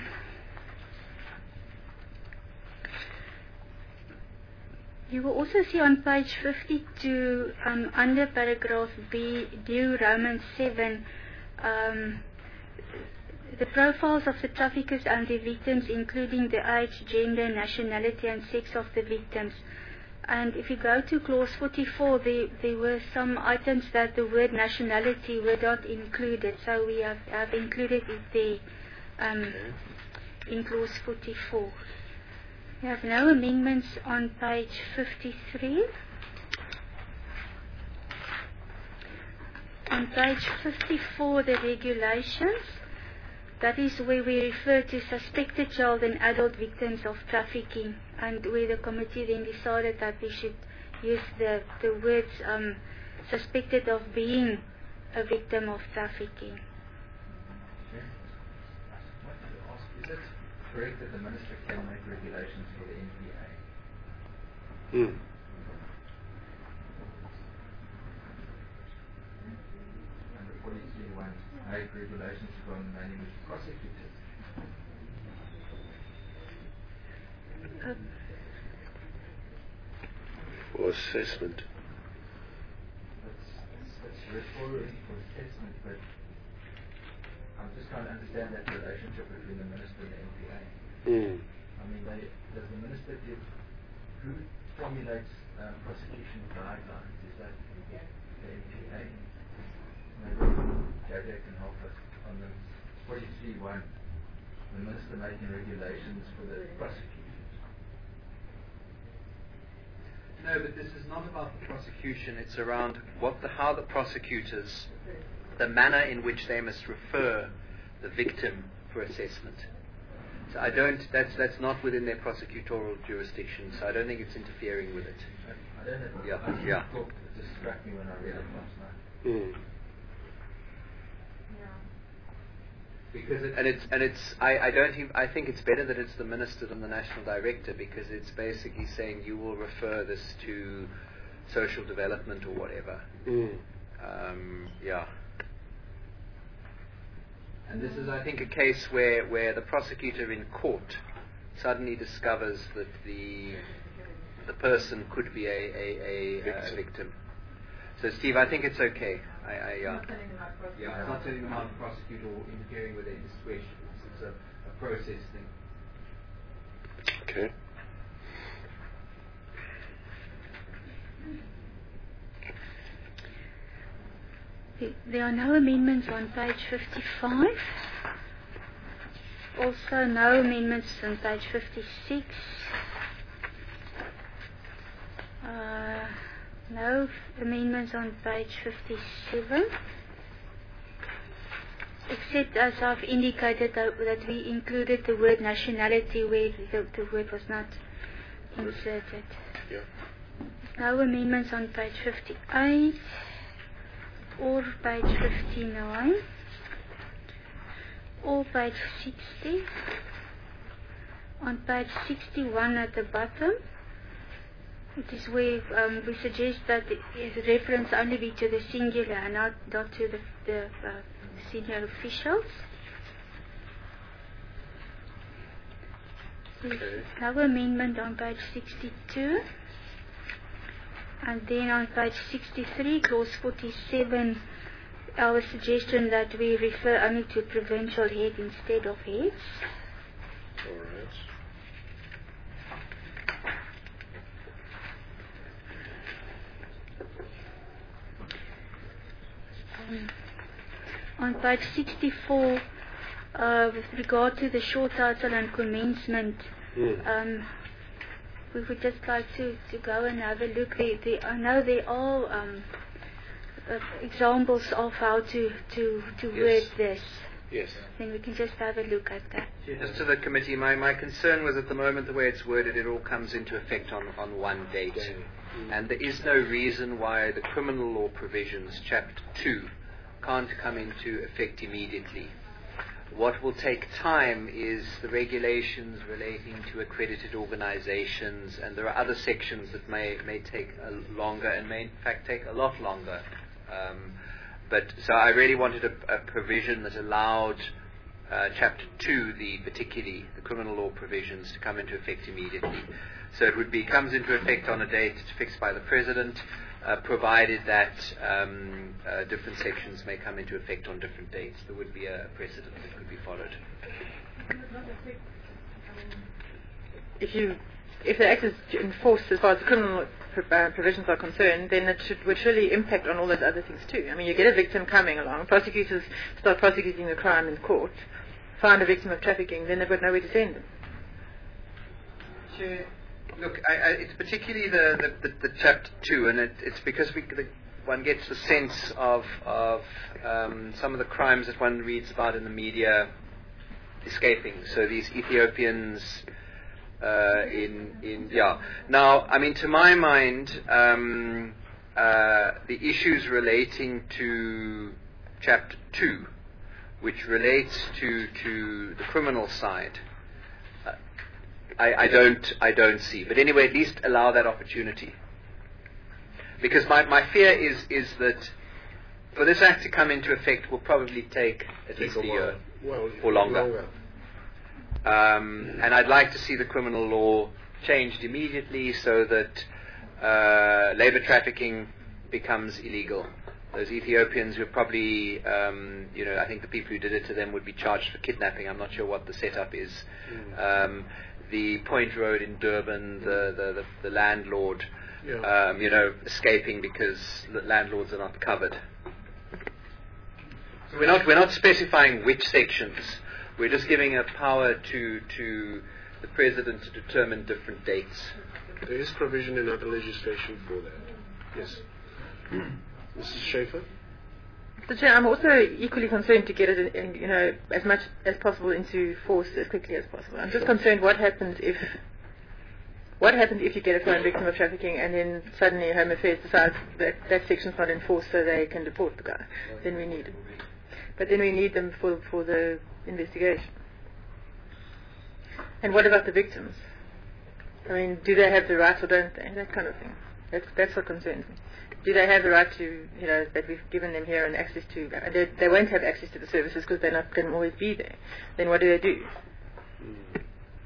you will also see on page fifty-two, um, under paragraph B, due Romans seven, um, the profiles of the traffickers and the victims, including the age, gender, nationality and sex of the victims. And if you go to clause forty-four, there, there were some items that the word nationality were not included, so we have, have included it there um, Okay. in clause forty-four. We have no amendments on page fifty-three. On page fifty-four, the regulations. That is where we refer to suspected child and adult victims of trafficking, and where the committee then decided that we should use the, the words um, suspected of being a victim of trafficking. Okay. I wanted to ask, is it correct that the minister can make regulations for the N P A? Hmm. And the forty-three one make regulations for the language prosecutors. Uh, For assessment. That's, that's referring for assessment, but I'm just trying to understand that relationship between the minister and the N P A. Hmm. I mean, they, does the minister give, who formulates um, prosecution guidelines? Is that the N P A? Maybe Javier can help us on the forty-three one, the minister making regulations for the prosecutors. No, but this is not about the prosecution. It's around what the, how the prosecutors, the manner in which they must refer the victim for assessment. So I don't. That's that's not within their prosecutorial jurisdiction. So I don't think it's interfering with it. I, I don't know. Yeah, I just yeah. thought it just struck me when I read it last night. Hmm. Because it, and it's and it's I, I don't even, I think it's better that it's the minister than the national director, because it's basically saying you will refer this to social development or whatever. Hmm. Um, yeah. And this is, I think, a case where, where the prosecutor in court suddenly discovers that the the person could be a a, a victim. Uh, victim. So, Steve, I think it's okay. I, I, uh, yeah, it's not telling them how to prosecute or interfering with their discretion. It's, it's a, a process thing. Okay. There are no amendments on page fifty-five. Also no amendments on page fifty-six. Uh, no amendments on page fifty-seven. Except as I've indicated that, that we included the word nationality where the, the word was not inserted. Yeah. No amendments on page fifty-eight. Or page fifty-nine, or page sixty, on page sixty-one at the bottom, it is where um, we suggest that the reference only be to the singular and not, not to the, the uh, senior officials. Okay. No amendment on page sixty-two. And then on page sixty-three, clause forty-seven, our suggestion that we refer only to provincial head instead of heads. All right. Um, on page sixty-four, uh, with regard to the short title and commencement, Mm. um, we would just like to, to go and have a look. They, they, I know there are um, uh, examples of how to, to, to Yes. word this. Yes. Then we can just have a look at that. Just to the committee, my, my concern was at the moment the way it's worded, it all comes into effect on, on one date. Day. And there is no reason why the criminal law provisions, chapter two, can't come into effect immediately. What will take time is the regulations relating to accredited organizations, and there are other sections that may, may take a longer and may in fact take a lot longer. Um, but so I really wanted a, a provision that allowed uh, chapter two, the particularly the criminal law provisions, to come into effect immediately. So it would be comes into effect on a date fixed by the President, uh, provided that um, uh, different sections may come into effect on different dates. There would be a precedent that could be followed. If you, if the act is enforced as far as the criminal uh, provisions are concerned, then it should would surely impact on all those other things too. I mean, you get a victim coming along, prosecutors start prosecuting the crime in court, find a victim of trafficking, then they've got nowhere to send them. Sure. Look, I, I, it's particularly the, the, the, the chapter two, and it, it's because we, the, one gets the sense of, of um, some of the crimes that one reads about in the media escaping. So these Ethiopians uh, in, in, yeah. Now, I mean, to my mind, um, uh, the issues relating to chapter two, which relates to, to the criminal side, I, I don't I don't see. But anyway, at least allow that opportunity. Because my, my fear is, is that for this act to come into effect will probably take at least a year well, or longer. longer. Um, and I'd like to see the criminal law changed immediately so that uh, labor trafficking becomes illegal. Those Ethiopians who probably, um, you know, I think the people who did it to them would be charged for kidnapping. I'm not sure what the setup is. Mm. Um, the Point Road in Durban, the, the, the, the landlord, Yeah. um, you know, escaping because the landlords are not covered. So we're not we're not specifying which sections. We're just giving a power to to the President to determine different dates. There is provision in other legislation for that. Yes. Missus Schaefer? So, Chair, I'm also equally concerned to get it, in, you know, as much as possible into force as quickly as possible. I'm just concerned what happens if, what happens if you get a foreign victim of trafficking and then suddenly Home Affairs decides that that section's not enforced so they can deport the guy. Then we need them. But then we need them for for the investigation. And what about the victims? I mean, do they have the right or don't they? That kind of thing. That's that's what concerns me. Do they have the right to, you know, that we've given them here and access to, they, they won't have access to the services because they're not going to always be there. Then what do they do? Mm.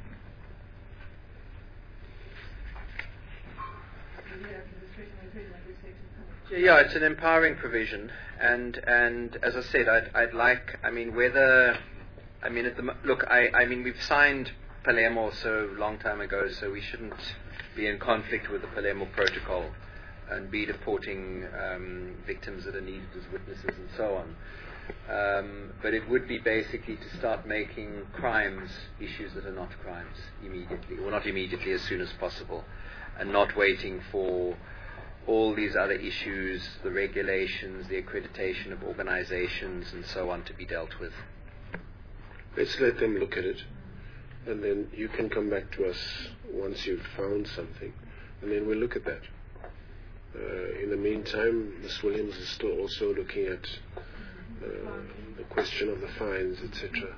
Yeah, it's an empowering provision, and and as I said, I'd I'd like, I mean, whether, I mean, at the look, I I mean, we've signed Palermo so long time ago, so we shouldn't be in conflict with the Palermo Protocol and be deporting um, victims that are needed as witnesses and so on. Um, but it would be basically to start making crimes issues that are not crimes immediately, or not immediately, as soon as possible, and not waiting for all these other issues, the regulations, the accreditation of organizations and so on to be dealt with. Let's let them look at it, and then you can come back to us once you've found something, and then we'll look at that. Uh, in the meantime, Miz Williams is still also looking at uh, the question of the fines, et cetera.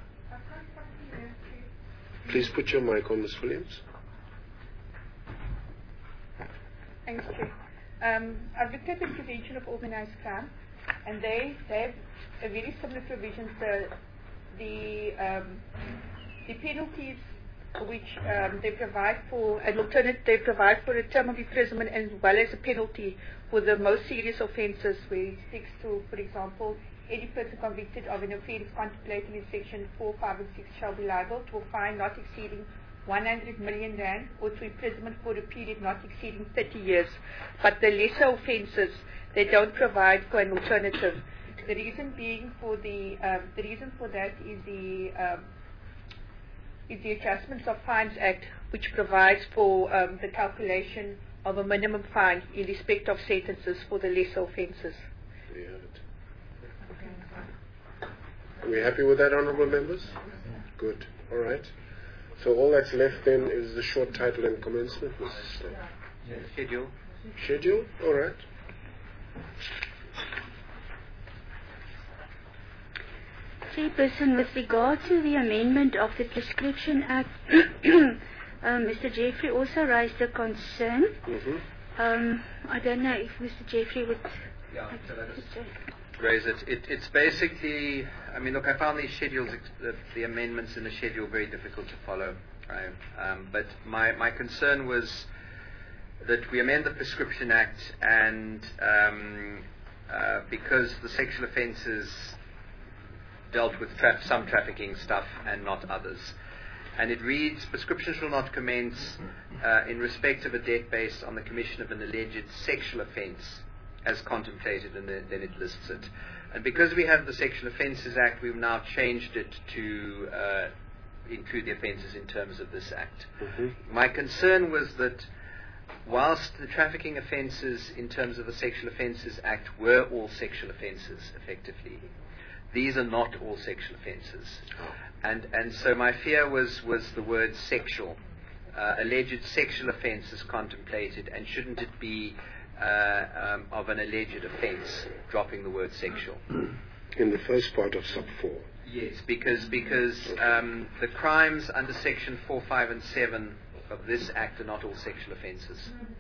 Please put your mic on, Miz Williams. Thanks, Chair. Um, I've looked at the prevention of organised crime, and they, they have a very similar provision. So the um, the penalties which um, they provide for an alternate, they provide for a term of imprisonment as well as a penalty for the most serious offences, where it sticks to, for example, any person convicted of an offence contemplated in section four, five and six shall be liable to a fine not exceeding one hundred million rand or to imprisonment for a period not exceeding thirty years. But the lesser offences, they don't provide for an alternative. The reason being for the um, the reason for that is the um, is the Adjustments of Fines Act, which provides for um, the calculation of a minimum fine in respect of sentences for the lesser offences. We have it. Are we happy with that, honourable members? Good. All right. So all that's left then is the short title and commencement, Missus Steyn. Schedule. Schedule? All right. Chairperson, with regard to the amendment of the Prescription Act, um, Mister Jeffrey also raised a concern. Mm-hmm. Um, I don't know if Mister Jeffrey would... Yeah, so that is raise it. it. It's basically, I mean, look, I found these schedules, the, the amendments in the schedule very difficult to follow. Right? Um, but my, my concern was that we amend the Prescription Act, and um, uh, because the sexual offences dealt with tra- some trafficking stuff and not others. And it reads, prescription shall not commence uh, in respect of a debt based on the commission of an alleged sexual offence as contemplated, and then, then it lists it. And because we have the Sexual Offences Act, we've now changed it to uh, include the offences in terms of this Act. Mm-hmm. My concern was that whilst the trafficking offences in terms of the Sexual Offences Act were all sexual offences, effectively, these are not all sexual offences. And and so my fear was, was the word sexual. Uh, alleged sexual offence is contemplated, and shouldn't it be uh, um, of an alleged offence, dropping the word sexual? In the first part of sub four. Yes, because because um, the crimes under section four, five and seven of this Act are not all sexual offences.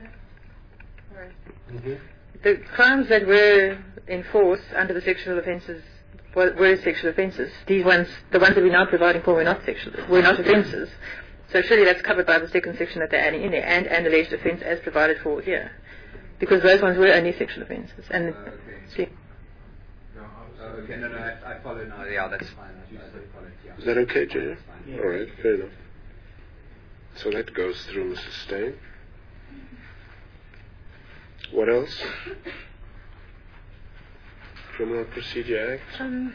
Mm-hmm. The crimes that were enforced under the sexual offences were, were sexual offences. These ones, the ones that we're now providing for, were not sexual, were not offences. So surely that's covered by the second section that they're adding in there, and an alleged offence as provided for here, because those ones were only sexual offences. And Uh, okay. see, Oh, okay, no, no, I, I follow now. Yeah, that's fine. I, I follow it, yeah. Is that okay, Jay? That's fine. Yeah. All right, fair enough. So that goes through, Missus Steyn. What else? Criminal Procedure Act. Um,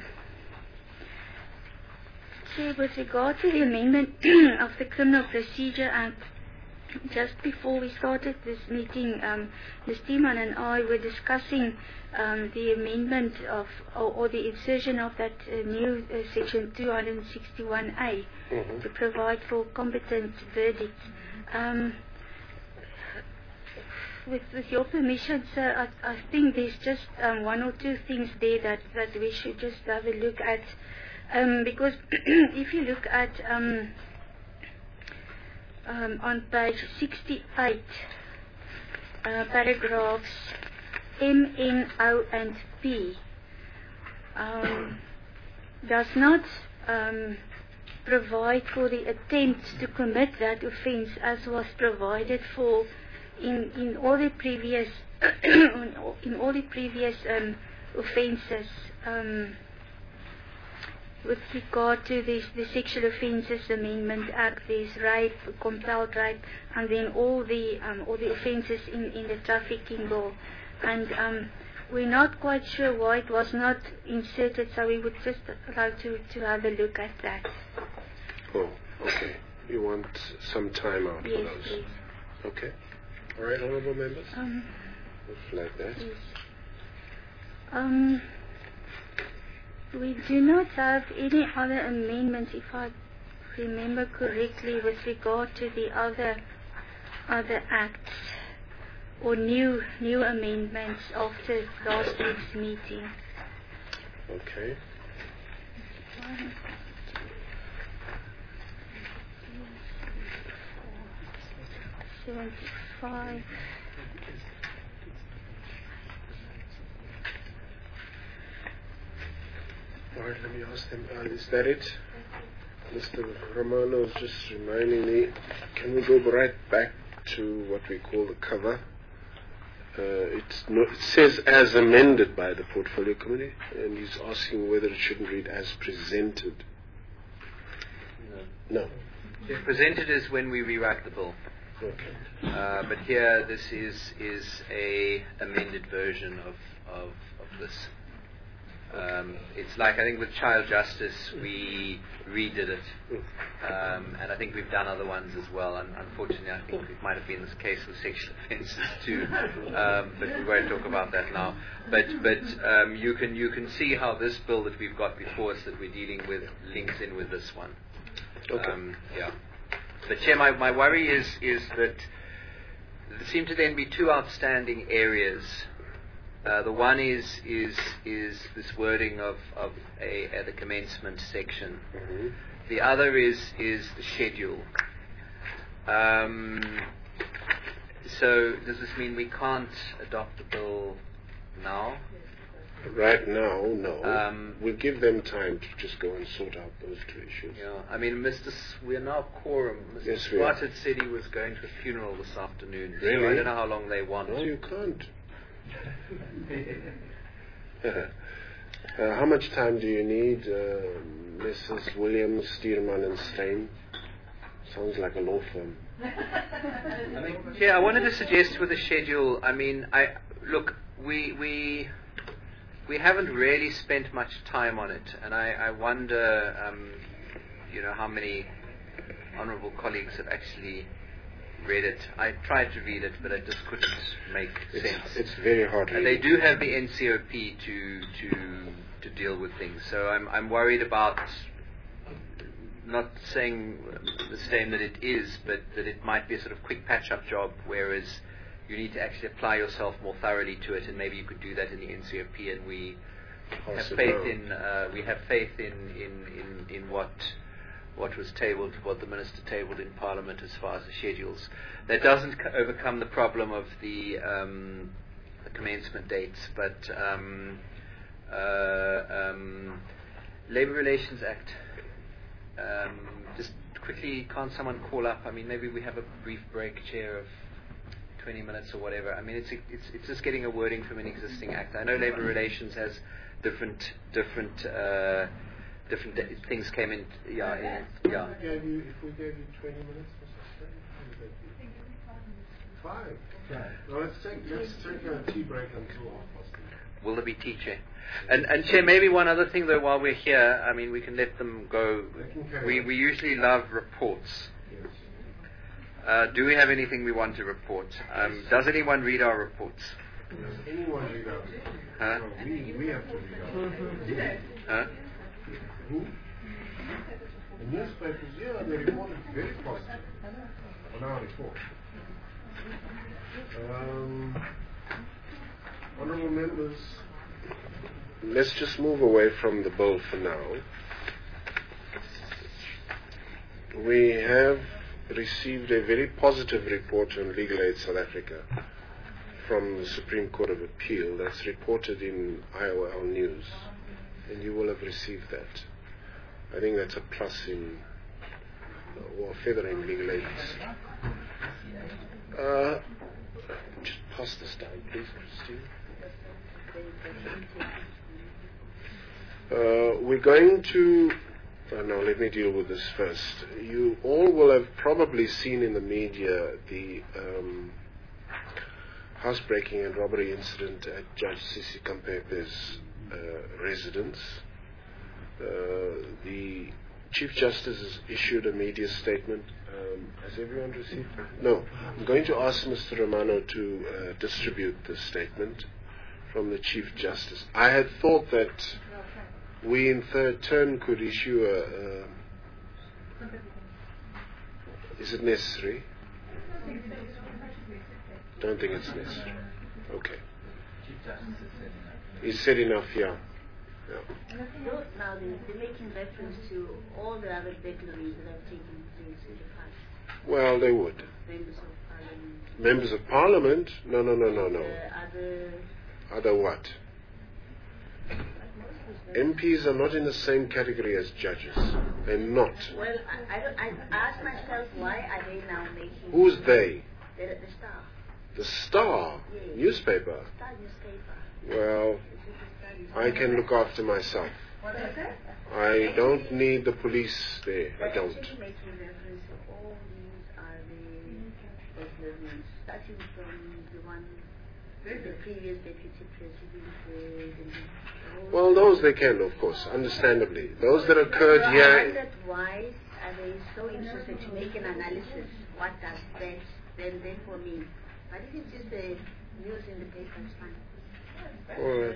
so with regard to the amendment of the Criminal Procedure Act, just before we started this meeting, um, Miz Tiemann and I were discussing um, the amendment of, or, or the insertion of that uh, new uh, section two sixty-one A Mm-hmm. to provide for competent verdicts. Um, with, with your permission, sir, I, I think there's just um, one or two things there that, that we should just have a look at. Um, because if you look at um, um, on page sixty-eight, uh, paragraphs M, N, O and P, um, does not um, provide for the attempt to commit that offence as was provided for in, in all the previous in all the previous um, offences. Um, with regard to this, the Sexual Offences Amendment Act, there's rape, compelled rape, and then all the um, all the offences in, in the trafficking law. And um, we're not quite sure why it was not inserted, so we would just like to, to have a look at that. Oh, okay. You want some time out Yes, for those? please. Okay. All right, honourable members. Um, We'll flag that. Yes. Um, we do not have any other amendments, if I remember correctly, with regard to the other other acts or new new amendments after last week's meeting. Okay. Seventy-five. All right, let me ask them, uh, is that it? Mister Romano is just reminding me, can we go right back to what we call the cover? Uh, it's no, it says as amended by the Portfolio Committee, and he's asking whether it shouldn't read as presented. No. No. They're presented as when we rewrite the bill. Okay. Uh, but here, this is is a amended version of of, of this. Um, it's like, I think with child justice, we redid it, um, and I think we've done other ones as well. And unfortunately, I think it might have been this case with sexual offences too, um, but we won't talk about that now. But but um, you can you can see how this bill that we've got before us that we're dealing with links in with this one. Okay. Um, yeah. But Chair, my, my worry is is that there seem to then be two outstanding areas. Uh, the one is is is this wording of of a, a the commencement section. Mm-hmm. The other is is the schedule. Um, so does this mean we can't adopt the bill now? Right now, no. Um, we'll give them time to just go and sort out those two issues. Yeah, I mean, Mister S- we're now quorum. Mister Yes, we Swart are. had said he was going to a funeral this afternoon. So Really? I don't know how long they want. No, you can't. uh, how much time do you need, uh, Missus Williams, Stearman and Stein? Sounds like a law firm. I mean, yeah, I wanted to suggest with the schedule. I mean, I look, we we we haven't really spent much time on it, and I, I wonder, um, you know, how many honourable colleagues have actually read it. I tried to read it, but I just couldn't make It's, sense. it's very hard And reading. they do have the N C O P to to to deal with things, so I'm I'm worried about. Not saying the same that it is, but that it might be a sort of quick patch-up job, whereas you need to actually apply yourself more thoroughly to it, and maybe you could do that in the N C O P. And we have Pass it faith down. in uh, we have faith in, in, in, in what what was tabled, what the minister tabled in Parliament as far as the schedules. That doesn't c- overcome the problem of the, um, the commencement dates, but um, uh, um, Labour Relations Act. Um, just quickly, can't someone call up? I mean, maybe we have a brief break, Chair, of twenty minutes or whatever. I mean, it's it's it's just getting a wording from an existing act. I know Labour Relations has different different uh, different d- things came in. Yeah, in, yeah. If we gave you, if we gave you twenty minutes, Five. Five. Well, let's take let's take a tea break until half past three. Will there be tea, Chair? And, and Chair, maybe one other thing though, while we're here, I mean, we can let them go. We we usually love reports. Yes. Uh, do we have anything we want to report? Um, does anyone read our reports? Does anyone read out? Huh? No, we, we have to read out. Huh? Who? The newspapers, yeah, they reported very positive on our report. Um, honourable members, let's just move away from the bill for now. We have received a very positive report on Legal Aid South Africa from the Supreme Court of Appeal. That's reported in I O L News, and you will have received that. I think that's a plus in, uh, or a feather in legal aid. Uh, just pass this down, please, Christine. Uh, we're going to. Uh, no, let me deal with this first. You all will have probably seen in the media the um, housebreaking and robbery incident at Judge Sisi Kampepe's uh, residence. Uh, the Chief Justice has issued a media statement. Um, has everyone received it? No. I'm going to ask Mister Romano to uh, distribute the statement from the Chief Justice. I had thought that we in third turn could issue a... Uh, is it necessary? Don't think it's necessary. Okay. He said enough, yeah. Yeah. No, now they- they're making reference to all the other burglaries that have taken place in the past. Well, they would. Members of Parliament. Members of Parliament? No, no, no, no, no. Uh, other. Other what? M Ps are not in the same category as judges. They're not. Well, I, I, don't, I ask myself, why are they now making. Who's they? The, the Star. The Star Yes. newspaper. Star newspaper. Well, I can look after myself. What is it? I don't need the police there. I They're don't. actually making reference starting from the one, the previous deputy president. Uh, Well, those they can, of course, understandably. Those that occurred so I here. wondered why are they so interested to make an analysis? What does that then then for me? But if it's just the news in the paper, it's fine. Well,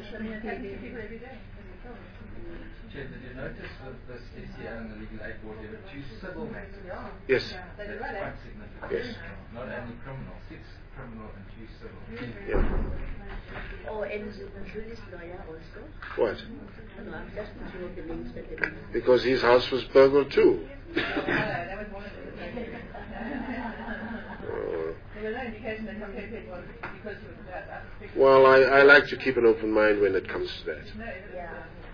Chair, did you notice with this S C A and the Legal Aid Board, there were two civil matters? yes. That's quite significant. Yes. Not only criminal, six criminal and two civil. Yeah. Oh, and Julie's lawyer also? What? No, I'm just thinking of the names that they mentioned. Because his house was burgled too. Uh, well, I, I like to keep an open mind when it comes to that. Yeah.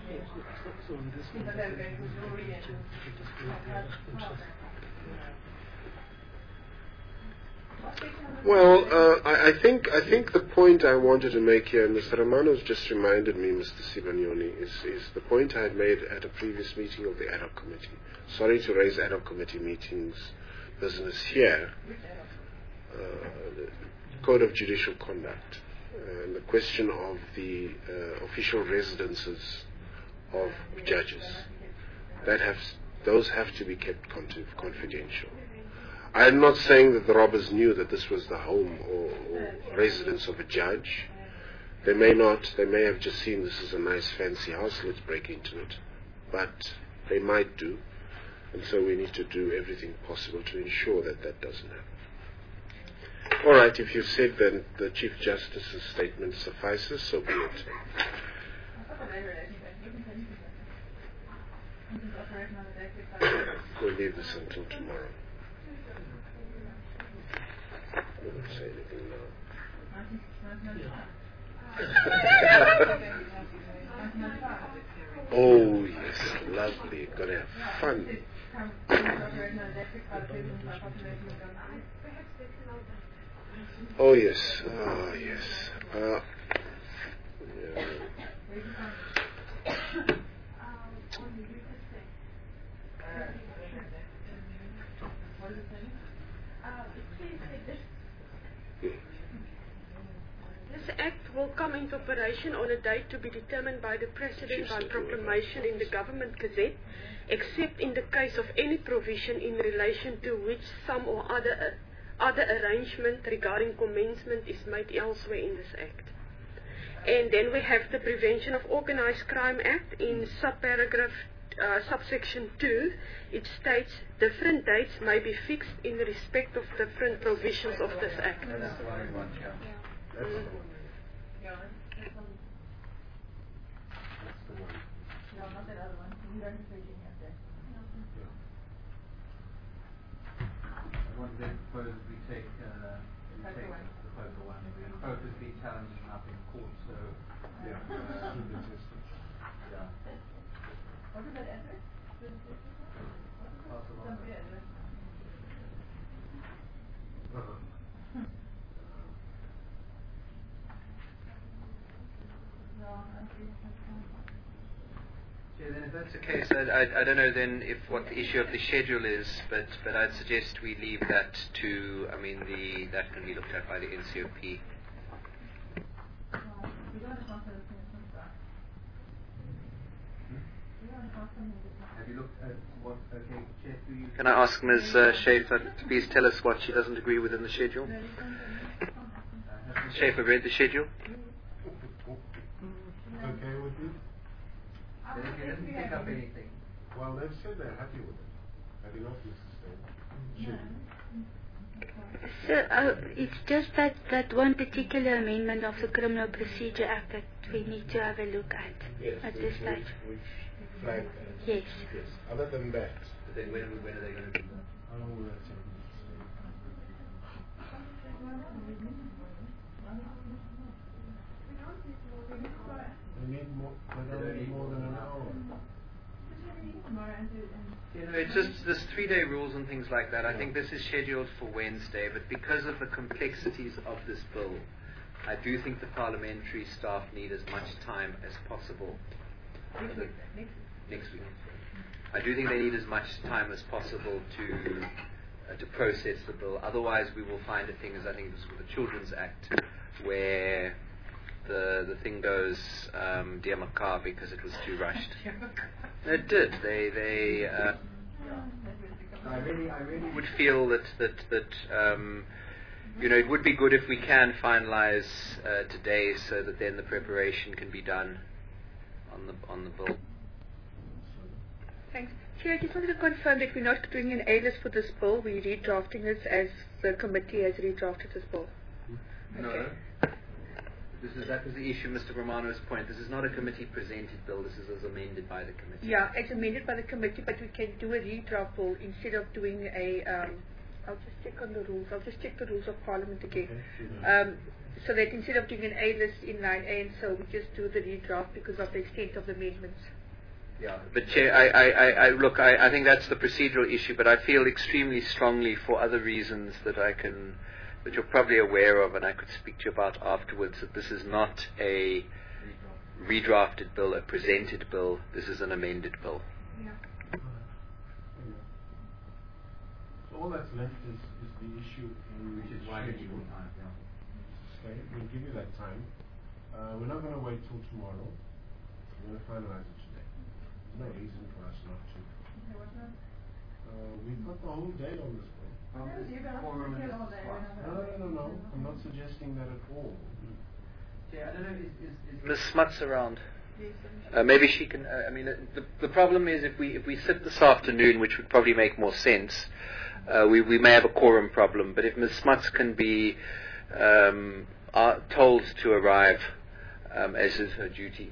Well, uh, I, I think I think the point I wanted to make here, and Mister Romano's just reminded me, Mister Sibanyoni, is, is the point I had made at a previous meeting of the ad hoc committee. Sorry to raise ad hoc committee meetings business here. Uh, the Code of Judicial Conduct and the question of the uh, official residences of judges. That have those have to be kept confidential. I'm not saying that the robbers knew that this was the home or, or residence of a judge. They may not. They may have just seen this as a nice fancy house, let's break into it. But they might do. And so we need to do everything possible to ensure that that doesn't happen. All right, if you've said that the Chief Justice's statement suffices, so be it. We'll leave this until tomorrow. We won't say anything now. Oh yes, lovely. Gonna have fun. Oh yes, oh yes. Uh, yeah. This Act will come into operation on a date to be determined by the President by proclamation in the Government Gazette, except in the case of any provision in relation to which some or other other arrangement regarding commencement is made elsewhere in this Act. And then we have the Prevention of Organised Crime Act in subparagraph uh, subsection two. It states different dates may be fixed in respect of different provisions of this Act. And that's the one we want, yeah. That's the one. I want to then propose we take, uh, we take proposal one. Both has been challenged and up in court, so yeah. Uh, yeah. What is that address? Pass along. Yeah, then if that's the case, I, I, I don't know then if what the issue of the schedule is, but, but I'd suggest we leave that to, I mean, the that can be looked at by the N C O P. Have you looked at what, okay, Chair, do you... Can I ask Miz Uh, Schaefer to please tell us what she doesn't agree with in the schedule? Miz Schaefer read the schedule? Okay with you? Then if you didn't pick up anything. Well, they've said they're happy with it. Have you not, Missus Stein? So, uh, it's just that, that one particular amendment of the Criminal Procedure Act that we need to have a look at Yes, at which, this stage. which, which flagged that. Yes. Yes. Other than that, But then when, when are they going to do that? oh, that's it. We need more, we don't need more than an hour. You know, it's just this three-day rules and things like that. I think this is scheduled for Wednesday, but because of the complexities of this bill, I do think the parliamentary staff need as much time as possible. Next week. Next week. I do think they need as much time as possible to uh, to process the bill. Otherwise, we will find a thing, as I think it was with the Children's Act, where the the thing goes um, dear Makar because it was too rushed. It did. They they uh, I really I really would feel that that that um, you know, it would be good if we can finalise uh, today, so that then the preparation can be done on the on the bill. Thanks. Chair, I just wanted to confirm that we're not doing an A-list for this bill. We're redrafting this as the committee has redrafted this bill. No. Okay. This is, that was the issue, Mister Romano's point. This is not a committee-presented bill. This is as amended by the committee. Yeah, it's amended by the committee, but we can do a redraft bill instead of doing a... Um, I'll just check on the rules. I'll just check the rules of Parliament again. Um, so that instead of doing an A-list in nine A and so, we just do the redraft because of the extent of the amendments. Yeah, but Chair, I, I, I, I look, I, I think that's the procedural issue, but I feel extremely strongly for other reasons that I can, that you're probably aware of and I could speak to you about afterwards, that this is not a redrafted bill, a presented bill. This is an amended bill. Yeah. So all that's left is, is the issue in which is why we give you time. Yeah. Okay, we'll give you that time. Uh, we're not going to wait till tomorrow. We're going to finalize it today. There's no reason for us not to. Uh, we've got the whole day on this bill. Um, no, no, no, no. I'm not suggesting that at all. Yeah, I don't know. Is, is, is Miz Smuts around? Uh, maybe she can. Uh, I mean, uh, the the problem is if we if we sit this afternoon, which would probably make more sense, uh, we we may have a quorum problem. But if Miz Smuts can be um, uh, told to arrive, um, as is her duty,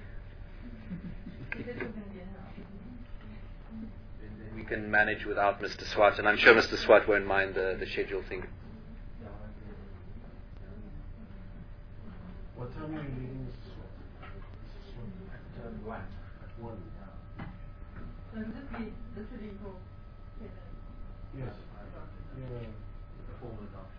we can manage without Mister Swart, and I'm sure Mister Swart won't mind the, the schedule thing. What time are you leaving, Mister Swart? At one. At one. So does this be the city hall? Yes. Yeah. the formal adoption.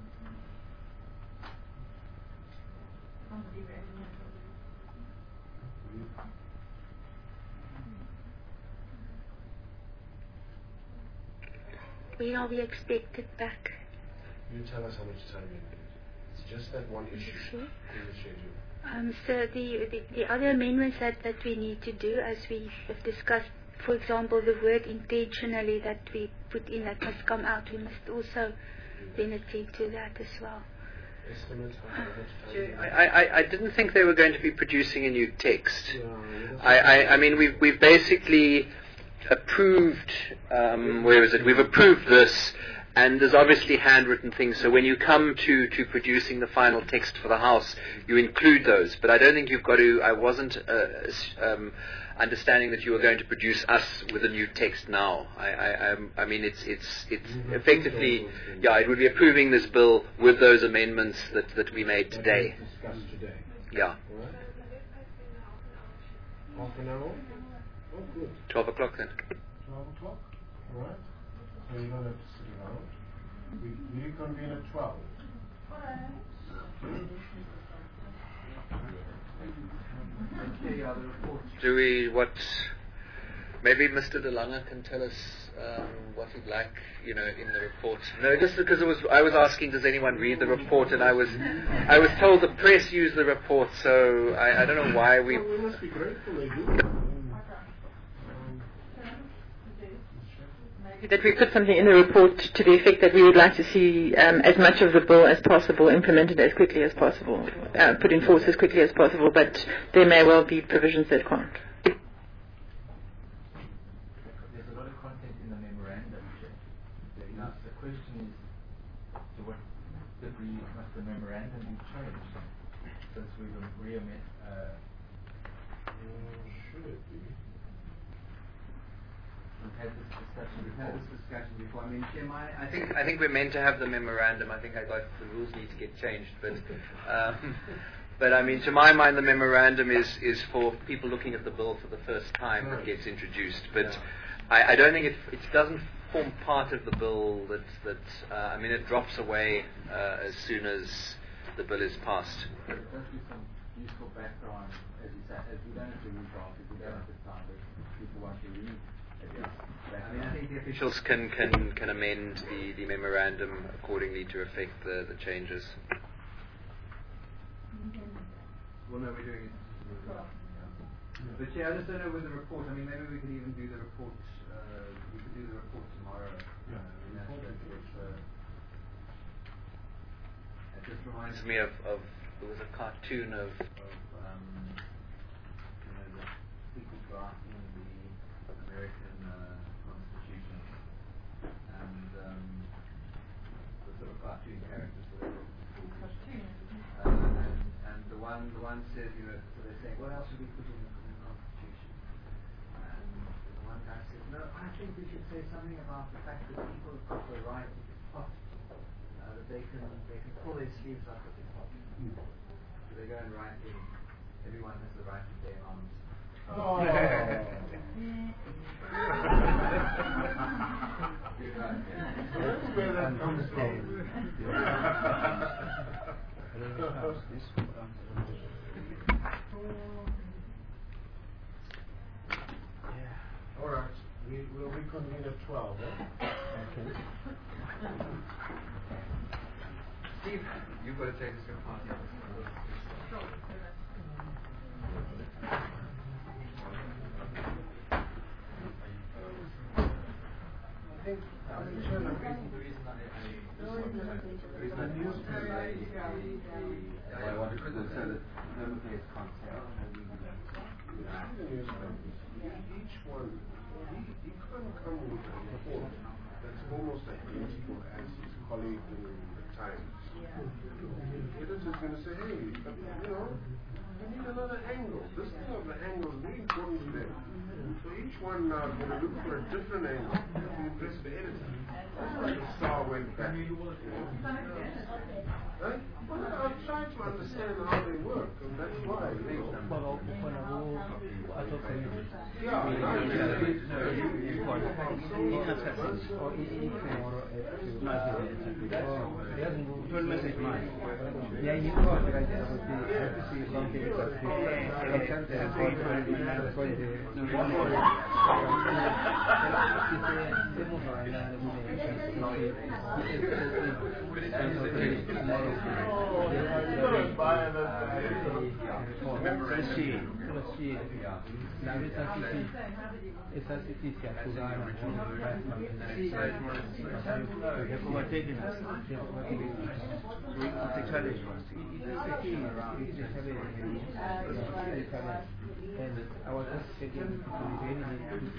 When are we expected back? You tell us how much time you need. It's just that one issue Sure. in the schedule. Um, so the, the the other amendments that, that we need to do, as we have discussed, for example, the word intentionally that we put in that must come out, we must also then attend to that as well. Estimate how much time. I, I, I didn't think they were going to be producing a new text. Yeah, I, I, I mean, we've, we've basically approved, um, where is it? We've approved this, and there's obviously handwritten things, so when you come to, to producing the final text for the House, you include those. But I don't think you've got to, I wasn't uh, um, understanding that you were going to produce us with a new text now. I, I, I'm, I mean, it's, it's, it's effectively, yeah, it would be approving this bill with those amendments that, that we made today. Discussed today. Yeah. All right. Half an hour? Oh, good. twelve o'clock then. twelve o'clock? All right. So you don't have to sit around. We, we convene at twelve. Okay, yeah, the report. Do we, what, maybe Mister De Lange can tell us um, what he'd like, you know, in the report. No, just because it was, I was asking, does anyone read the report, and I was, I was told the press use the report, so I, I don't know why we. Well, we must be grateful they do. That we put something in the report to the effect that we would like to see um, as much of the bill as possible implemented as quickly as possible, uh, put in force as quickly as possible, but there may well be provisions that can't. There's a lot of content in the memorandum. Now, the question is, to what degree must the memorandum be changed since we've re-amended? Uh, Should it be? we've had this discussion We've before. had this discussion before. I mean, Tim, I, I think I think we're meant to have the memorandum. I think I got the rules need to get changed, but um, but I mean, to my mind, the memorandum is is for people looking at the bill for the first time that gets introduced. But I, I don't think it it doesn't form part of the bill that that uh, I mean, it drops away uh, as soon as the bill is passed. It does give some useful background, as you said, as we don't have to redraft it, we don't have the time, but people want to read a I mean, I think the officials can, can, can amend the, the memorandum accordingly to reflect the, the changes. Well, no, we're doing it. But yeah, I just don't know with the report. I mean, maybe we could even do the report. Uh, we could do the report tomorrow. Yeah. Uh, in that it's, uh, it just reminds me of, of there was a cartoon of, of um, you know, the people drafting the American uh, Constitution, and um, the sort of cartoon characters. Cartoon. Uh, and, and the one, the one said, you know, so they're saying, what else should we put in the Constitution? And the one guy said, no, I think we should say something about the fact that people have got the right, if it's possible, uh, that they can they can pull their sleeves up if it's possible. Mm. So they go and write in, everyone has the right to bear arms. Oh. That's where that comes from. Yeah. All right. We will reconvene at twelve. Eh? Okay. Steve, you've got to take this to party. I think the reason I the reason I used to I wanted to say that member states can't each one, he, he couldn't come with a report that's almost identical as his colleague in the Times. The editor's going to say, hey, but, you know, we need another angle. This thing of the angle is very important to them. So each one now is going to look for a different angle to impress the editor. That's why the Star went back. Right? Well, I'm trying to understand how they work, and that's why. You know. And I was just thinking to really need to do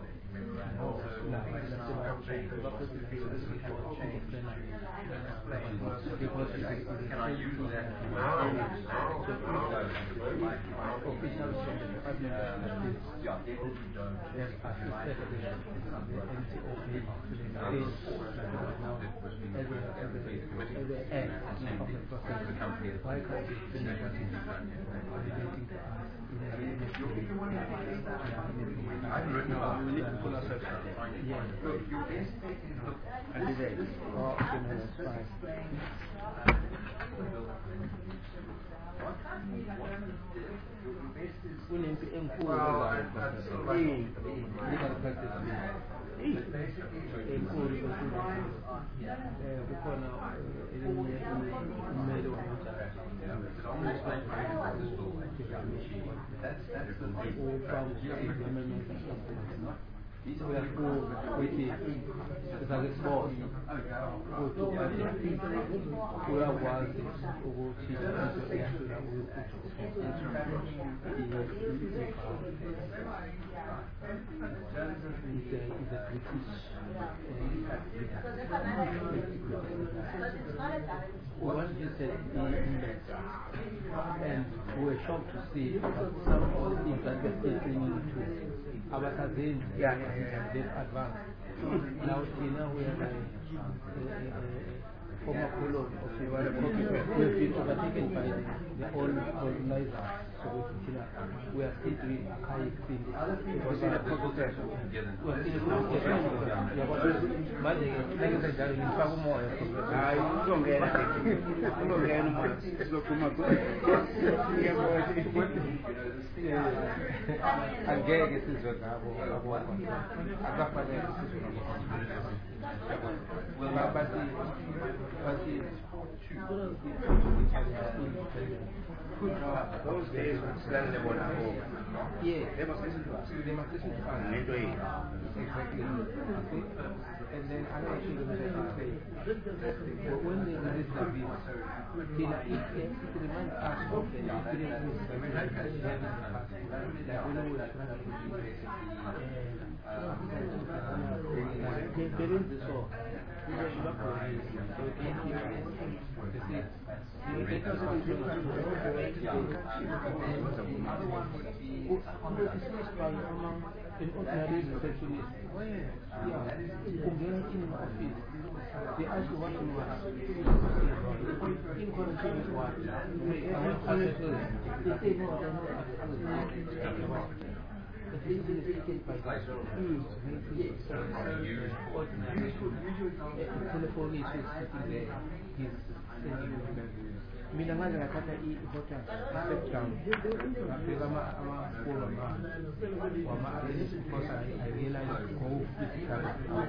Can I use that? Yeah, definitely don't. I've written about we need to pull ourselves out. Yeah. Look, your best bet is look at the day. Oh, okay, no, that's fine. That's that's the These are the four witty because small. Where was What you said and we were shocked to see that some of the things that we're getting into our cousins, yeah, yeah, yeah. They've advanced. Now, you know, we are like, uh, uh, former colony of the Rwanda Caucasus who have been overtaken by the, the old colonizers. So we are still doing archaic things. We are still Caucasus. We are still Caucasus. Manje ngeke njalo ngifaka umoya. Hayi uzongena uzongena sizophuma angeke sizwe ngabo abo akafanele sizwe ngabo bathi bathi those days when Stanley won at home, yeah, they must listen to us. They must listen to us. Exactly. And then another thing that I say, when they release the beat, it reminds us of the experiences that we had in the past, that we know we're trying to do. And there is so, we should not release, so we can't hear it. You see, you take us on the in ordinary receptionist, yeah, in office, they ask you what you want. In connection with what? They say no, they're not. But this is taken by telephone is sitting there, he's sending you. Mina ngaze ngathatha i-hotel step down ngafika ama-school wama-arrest because I, I realized go physical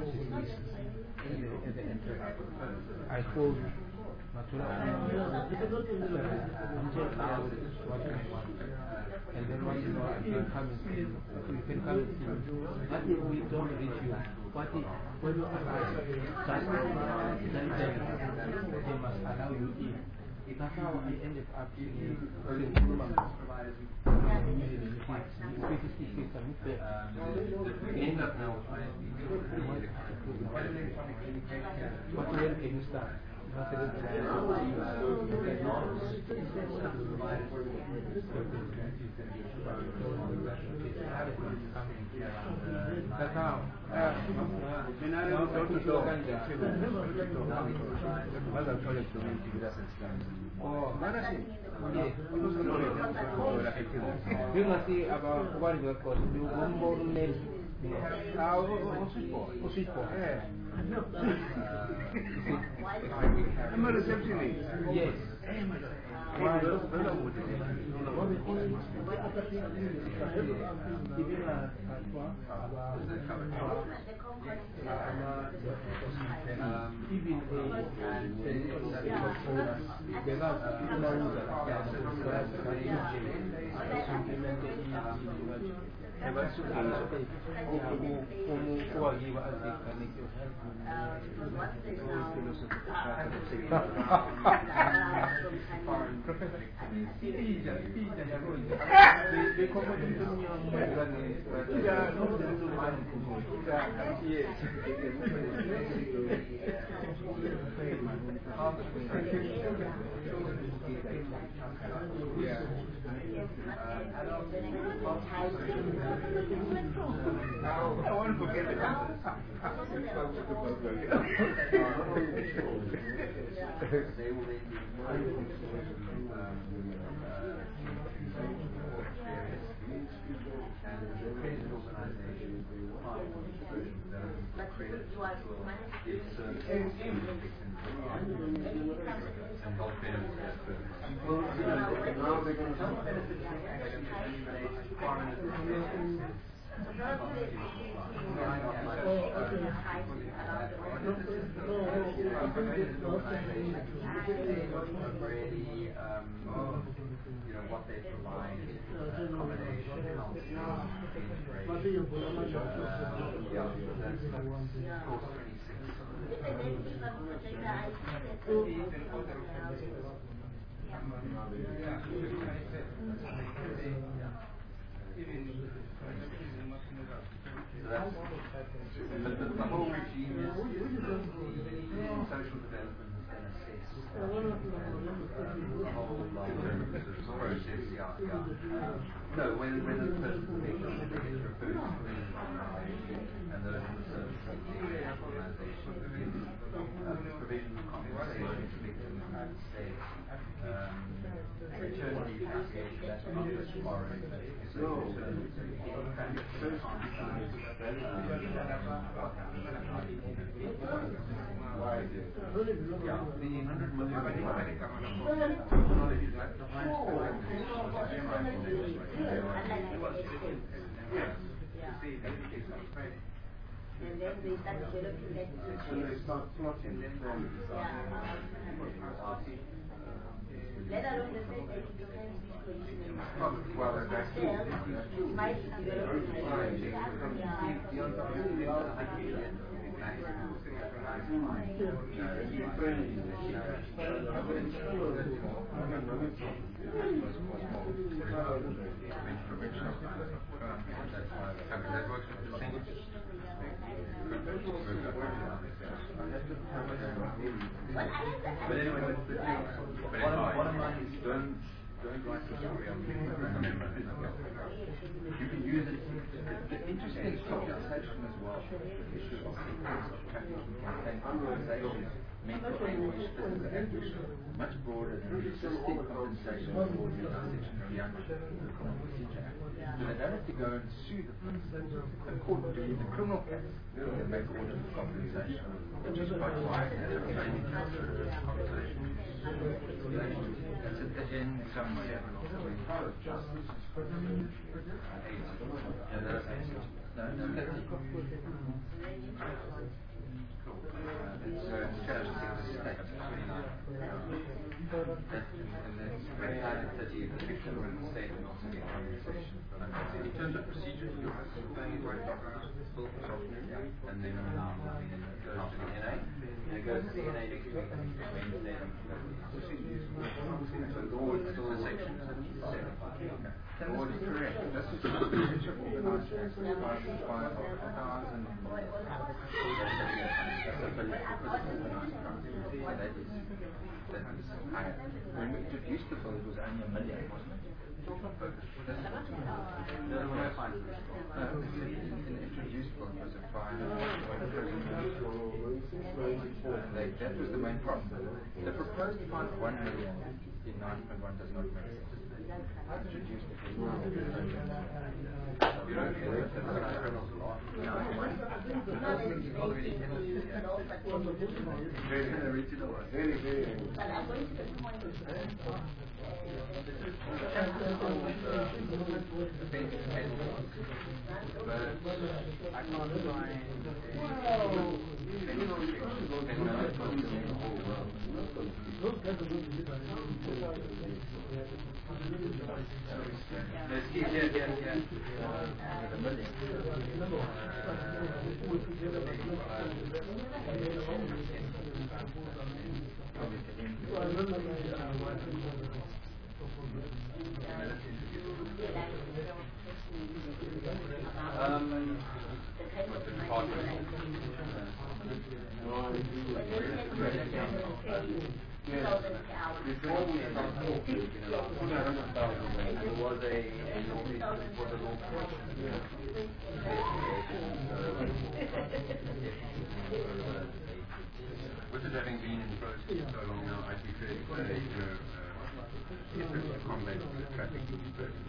at the entrance. I called Matura until I was watching one. And then once you know I can come and see you, you can come and see me. What if we don't reach you? What if when you arrive, just tell them they must allow you in. That's how I ended up in What when can you start? That's how. Oh, you must see about what you call you one more name. How was it for? I'm a receptionist. Yes. Why? I want to forget it. Really, um, you know, what they provide, accommodation, housing, integration. Yeah, that's course twenty-six. So that's, but the, the whole regime is, is the, the social development has been assessed. The whole uh, process, yeah, yeah. Um, no, when, when the person's patient, they get referred to the and those are the services of the organisation gives um, provision of compensation to victims in the state, um, return repatriation, that's not just foreign, but it's a return to the country, um, what happens and how you can yeah, the one hundred million and then we start developing that let alone the fact that it depends which position well, that's it might develop but anyway, that's the thing. Bottom line is don't don't write the story on the remember. You can use it. The interesting conversation as well. The issue of trafficking and compensation, mental anguish, physical anguish, much broader than existing compensation for the Section of Young Criminal Procedure Act. So they don't have to go and sue the person. The court will do the criminal case and make order for compensation, which is quite wide. There's a training compensation. That's in some way. Justice. No, no, that's cool. Uh, it's uh, chapter six, state twenty-nine. And then twenty-nine and thirty, the victim and the state and also the compensation. In terms of procedure, you're paying it right back, and then um, it goes to the N A, and it goes to the N A next week, Wednesday. So the board still the section seven. The board is correct. This is the organized five thousand. When we introduced the bill, it was only a million, wasn't it? No, when I find it, uh, in the introduced bill, it was a fine. And they, that was the main problem. The proposed fine of one million in nine point one does not make sense. Introduced it. You don't get it. That's what I heard a lot. Very original. Very, very. But I'm going to the point of but I can't Let's keep yeah, yeah, yeah. The million. Um, what's the department? Yes. Before we started talking, you know, there was a, a notice for the law with it having been in process for so long now, I'd be fair to say, you know, uh, if there's a combat with trafficking person,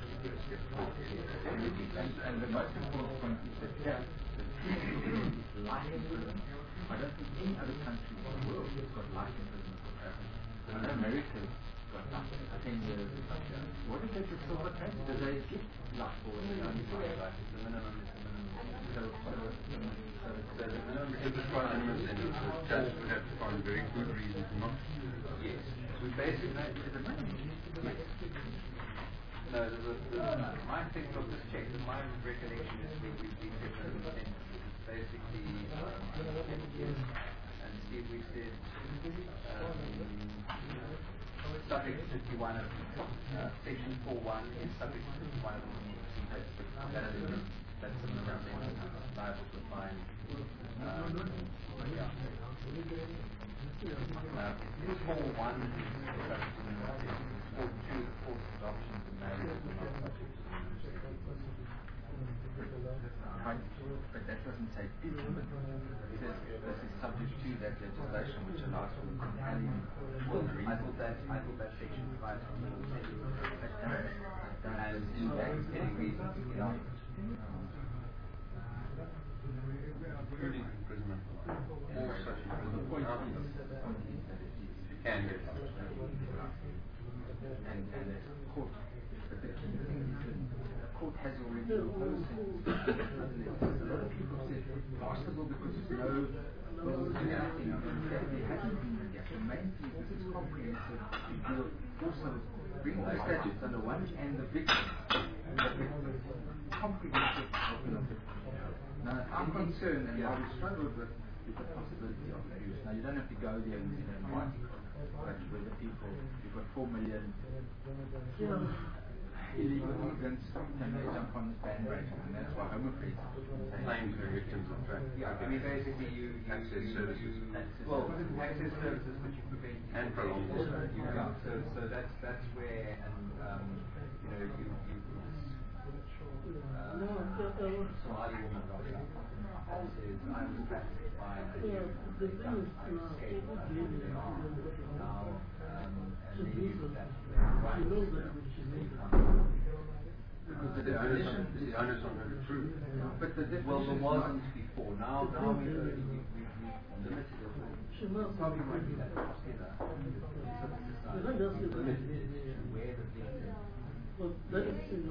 and, and the most important point is that yeah, life imprisonment. I don't think any other country in the world has got life imprisonment for trafficking. I know America's got life, ten years or something. What if they just silver tax? Do they give life or is it only five life? It's the minimum, it's the minimum. So, so, so, so the minimum is the minimum, and the judge would have to find very good reasons not to. Yes. We basically, is it minimum? Yes. No, the, the, the, my thing of this check, my recollection is we, we, we kept it in basically um, and Steve, we said um, subject to fifty-one of uh, section four one is subject to fifty-one of the that is that's another thing liable to find. Um, yeah. Uh, it's four one instruction, it's four two, the forced adoptions and marriages are not subject to Right, but that doesn't say intimate. It says this is subject to that legislation which allows for the compelling. Well, I thought that I thought that section provides for the and in fact, getting reasons to get out. Including imprisonment. All such imprisonment. The point is that you can get out. And and the court, but the key thing is that the court has already imposed it. A lot of people have said possible because there's no well doing anything. There hasn't been yet. The main thing is this is comprehensive. It will also bring the statutes under one and the victim. Comprehensive helping of victims. Now I'm concerned and I will struggle with is the possibility of abuse. Now you don't have to go there within a month, but with the people, you've got four million illegal immigrants, and they jump on this bandwagon, and that's why Home Affairs claims for victims of trafficking. Yeah, I mean basically you, you access you, services. You, well, access services which you prevent and prolonged disability. Yeah, so so that's that's where and um, you know you you uh, Somali woman got up and says I was trafficked by a Nigerian I escaped from the arm now um, and they use that right because the definition is the onus on her to prove. But the definition well, there wasn't before. Now, now we've already we, we, we've limited it. Probably won't be that much either. So this is limited to where the victim well, that is in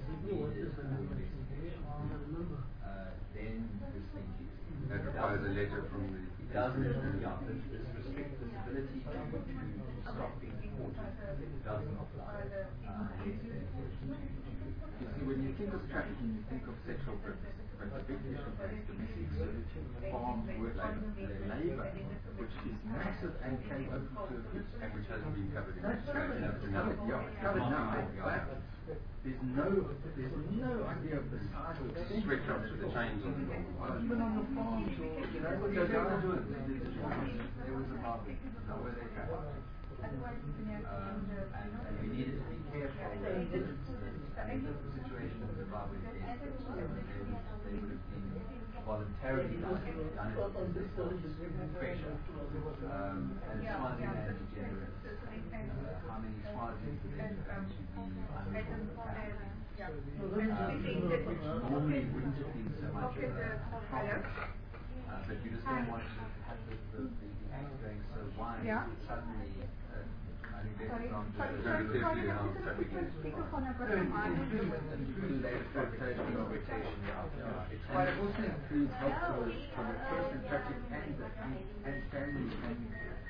uh, then this thing is. That requires a letter from the. It doesn't. Yeah, this, this restricts this ability to, to stop being deported. It doesn't apply. Uh, You see, when you think of trafficking, you think of sexual purpose, but the big issue is domestic servitude, farms, work labour, which is massive and can open to abuse. And which hasn't been covered in That's this covered, statute. covered, yeah, it's covered now, but there's no, there's no idea of the size of the Switch off to the chains on the even on the farms, or, you know, what they're going to do, there was a market, now where they traffic. Um, and, and we needed to be careful. I mean, the situation in Zimbabwe is that they, they would have been voluntarily done, done it under pressure. Um, and Swaziland is generous. Uh, how many Swazis are there going to be unable to um, which normally wouldn't have been so much of a problem. Uh, but you just don't want to have the, the, the, the act going so wide Yeah. that suddenly uh, I think there's Sorry, an sorry, example sorry, Very sorry, carefully how I'm just trafficking going is to speak defined. upon a No, bit it of includes, it includes exploitation or rotation, yeah. yeah. It's but it also includes help for, for the person trafficked and the and family and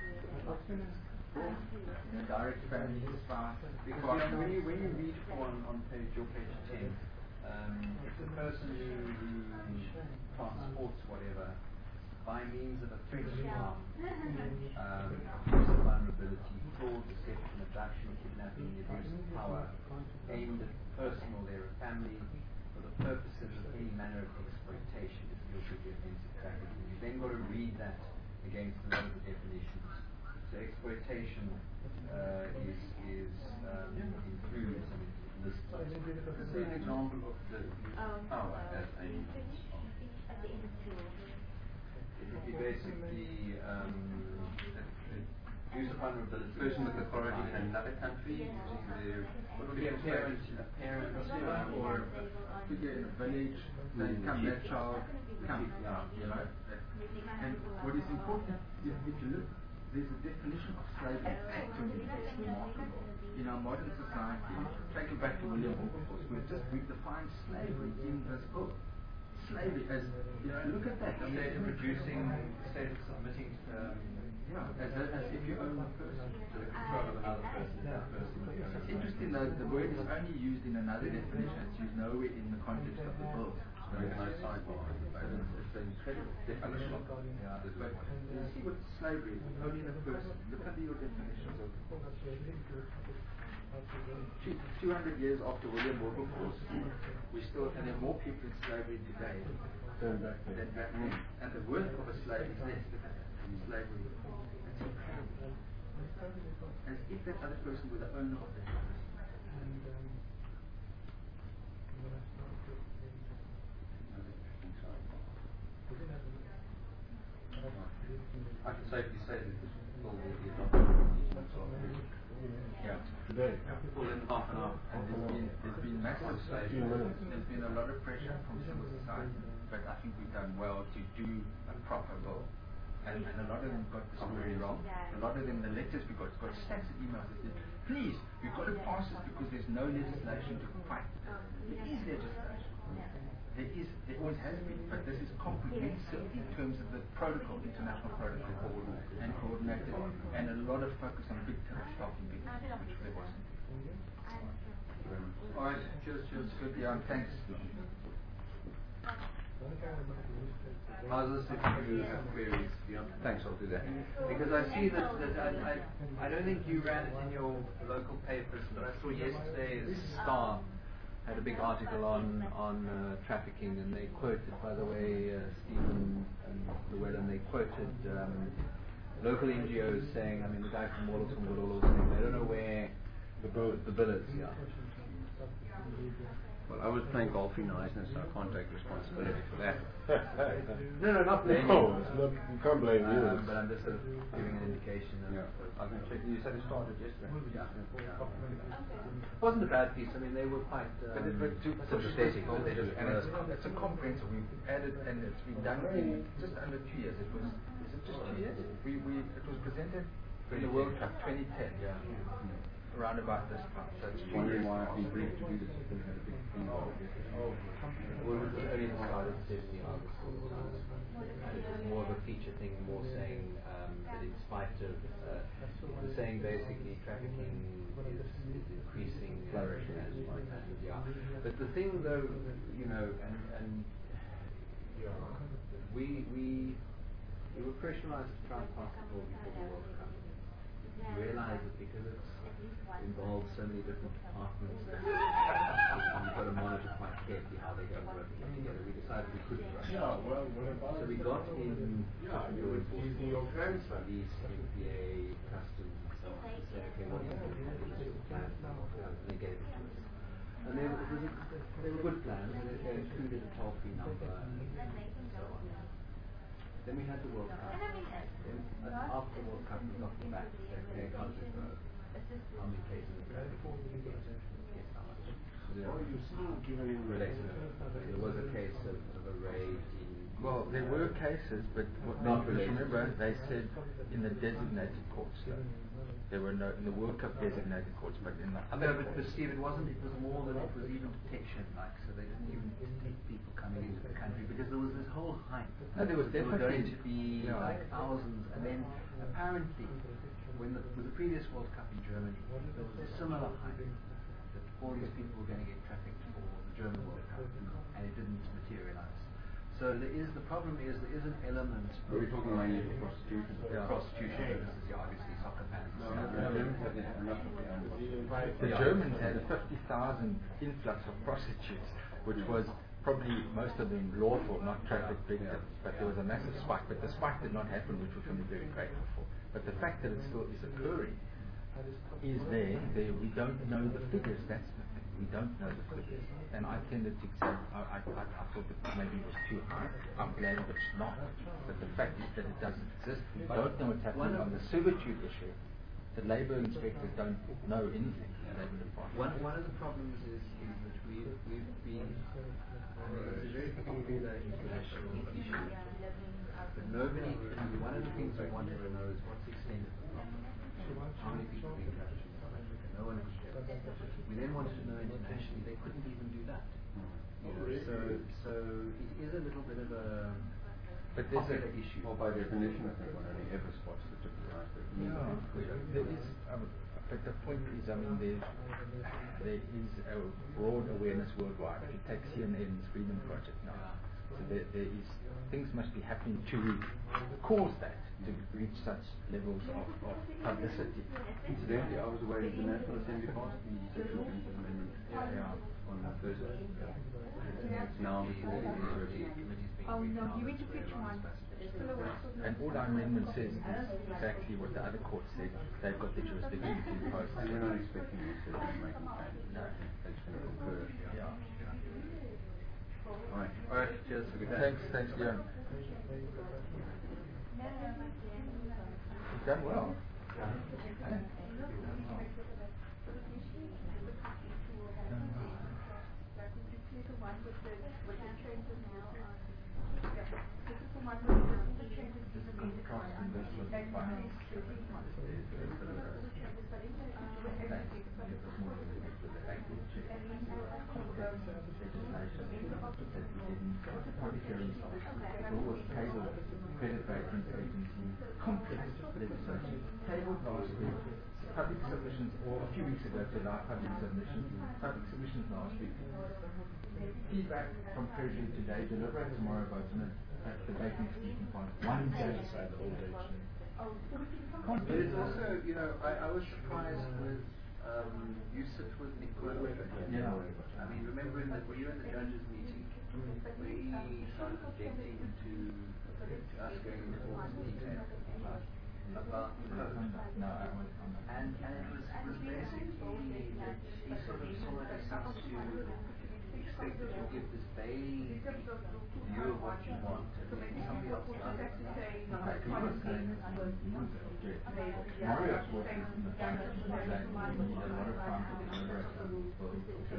you know, direct family spouse. because you know, when you when you read on on page your page ten, um, it's a person who, who transports whatever by means of a threat of harm, um, abuse of vulnerability, fraud, deception, abduction, kidnapping, the abuse of power, aimed at the person or their family for the purposes of any manner of exploitation is guilty of the offence of trafficking. You've then got to read that against a lot of the definitions. So exploitation uh, is is um, includes and it lists. This is an example of the power as a It would be basically um, use of vulnerability. Person with authority in another country using their what would be a parent, a parent uh, or If you're in a village, they come, that child, come, yeah, you know. And what is important, if, if you look, there's a definition of slavery actually that's remarkable. In our modern society, take it back to William Wilberforce, we've just redefined slavery in this book. Slavery as, you know, look at that. I mean, state of producing, state of submitting um, yeah, as, a, as if you own a person. to the control of another person. That person. It's interesting though, the word is only used in another definition, it's used nowhere in the context of the book. There's no sidebar in the Bible. It's an incredible definition. Yeah. But you see what slavery is, only in a person. Look at your definitions of two hundred years after William Wilberforce, we still, and there are more people in slavery today than back then. And the worth of a slave is less than slavery. That's incredible. As if that other person were the owner of that person. I can safely say that this bill will be adopted. Yeah, today. Within half an hour. And there's been, there's been massive There's been a lot of pressure from civil society, but I think we've done well to do a proper bill. And, and a lot of them got the story wrong. A lot of them, the letters we got, got stacks of emails that said, please, we've got to pass this because there's no legislation to fight. There is legislation. There is, there always has been, but this is comprehensive in terms of the protocol, international protocol, and coordinated, and a lot of focus on big terms, stopping big terms, which there wasn't. All right, cheers, cheers, good, yeah, thanks. Others, if you have queries, yeah. Thanks, I'll do that. Because I see that, that I, I, I don't think you ran it in your local papers, but I saw yesterday's Star had a big article on on uh, trafficking, and they quoted, by the way, uh, Stephen and Llewellyn, they quoted um, local N G Os saying, I mean, the guy from Wallerton would all saying, they don't know where the bill, the bill is, yeah. Well, I was playing golf in Eisner, so I can't take responsibility for that. no, no, not blaming no, it's not, you can't blame you. Um, but I'm just sort of giving an indication. Of yeah. I can check. You said it started yesterday. Yeah. yeah. It wasn't a bad piece. I mean, they were quite um, but it, but to, sympathetic. And it's, it's a comprehensive. We've added, and it's been done in just under two years. It was, is it just two years? We, we, it was presented in the World Cup twenty ten. Yeah. Mm-hmm. Around about this time. So it's wondering why I've been briefed to do this. It's had a big thing. Oh, well, it was only decided seventy August. It was more of a feature thing, more saying um, that in spite of, uh, the saying basically trafficking is, is increasing, flourishing, and, and yeah. But the thing though, you know, and, and we we we were pressurized to try and pass the bill before the World Cup. Realize that because it involves so many different departments and you've got to monitor quite carefully how they go working together, we decided we couldn't rush. Yeah, well, well, so we got in yeah, law using your enforcement, police, M P A, customs, and so on, to say, okay, what do you think? What is your plan? And they gave it to us. And they, it was a, they were good plans, they, they included a toll-free number and so on. Then we had the World Cup. Then uh, after the World Cup, we got them back. They can't just go. How many cases of trafficking? Guess how much? Oh, you still given in related. There was a case of, of a raid in. Well, there were cases, but what not related. Remember, they said in the designated courts. There were no in the World Cup designated courts, but in the other. But, but Steve, it wasn't. It was more than it was even detection, like so they didn't even detect people coming into the country because there was this whole hype. No, there was definitely there were going to be yeah. like thousands, and then apparently, when the, with the previous World Cup in Germany, there was a similar hype that all these people were going to get trafficked for the German World Cup, and it didn't materialize. So there is the problem is there is an element. Are we talking mainly of prostitution? Yeah. Prostitution. This is yeah, obviously soccer fans. No, no, no, the Germans had enough of the The Germans had a fifty thousand influx of prostitutes, which was probably most of them lawful, not trafficked victims. But there was a massive spike. But the spike did not happen, which we can be very grateful for. But the fact that it still is occurring is there. There we don't know the figures. That's the thing. We don't know the figures. And I tended to say, I, I, I, I thought that maybe it was too high. I'm glad it's not. But the fact is that it doesn't exist. We don't know what's happening on the servitude issue. The labour inspectors don't know anything. One, one of the problems is, is that we've, we've been, I mean, it's a very popular international issue. But nobody, one of the things we wanted to know is what's the extent of the problem. How many people are being captured in South Africa? No one could share. We then wanted to know internationally, they couldn't even do that. You know, so, so it is a little bit of a but there's popular a, issue. Well, by definition, I think one only ever spots the tip of the iceberg. Yeah, there is, um, but the point is, I mean, there, there is a broad awareness worldwide. If you take C N N's Freedom Project now, So there, there is things must be happening to cause that to reach such levels of, of publicity. Incidentally, I was away at the National Assembly passed the Sexual Offences Amendment Yeah. on Thursday. It's now before the committees being Oh no, you need to pitch one. And all our amendment says is exactly what the other court said. They've got the jurisdiction to impose. And we're not expecting this to be making changes. No. That's going to occur. Yeah. All right. All right. Cheers. For good day. Thanks, thanks, Leon. You've done well. Complex legislation tabled last week. Public submissions, or a few weeks ago, to allow public submissions. Public submissions last week. Feedback from Treasury today, deliberate tomorrow, vote on it. At the debate next week in Parliament. One day. But it's also, you know, I, I was surprised with um, you sit with Nicola. Yeah. I mean, remembering that were you in the judges' meeting where he started objecting to, to us going into all this detail about the code. No, I won't. And, and it was, it was basically that he sort of saw it as seems to expect that you give this vague view of what you want and then somebody else does it. In fact, he was saying that he was objecting. Mario was in the fact that we need a lot of time to deliberate on this bill.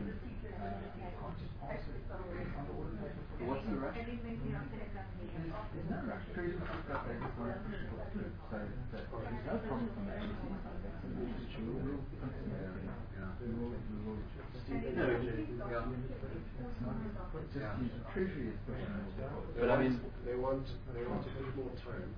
What's the rush? There's no rush. Treasury has got that as one official group, so that there's no problem from the A N C side. That's an issue. We will consider it. We will, we will. Yeah. It's just use Treasury as pushing it forward. But I mean, they want they want a bit more time.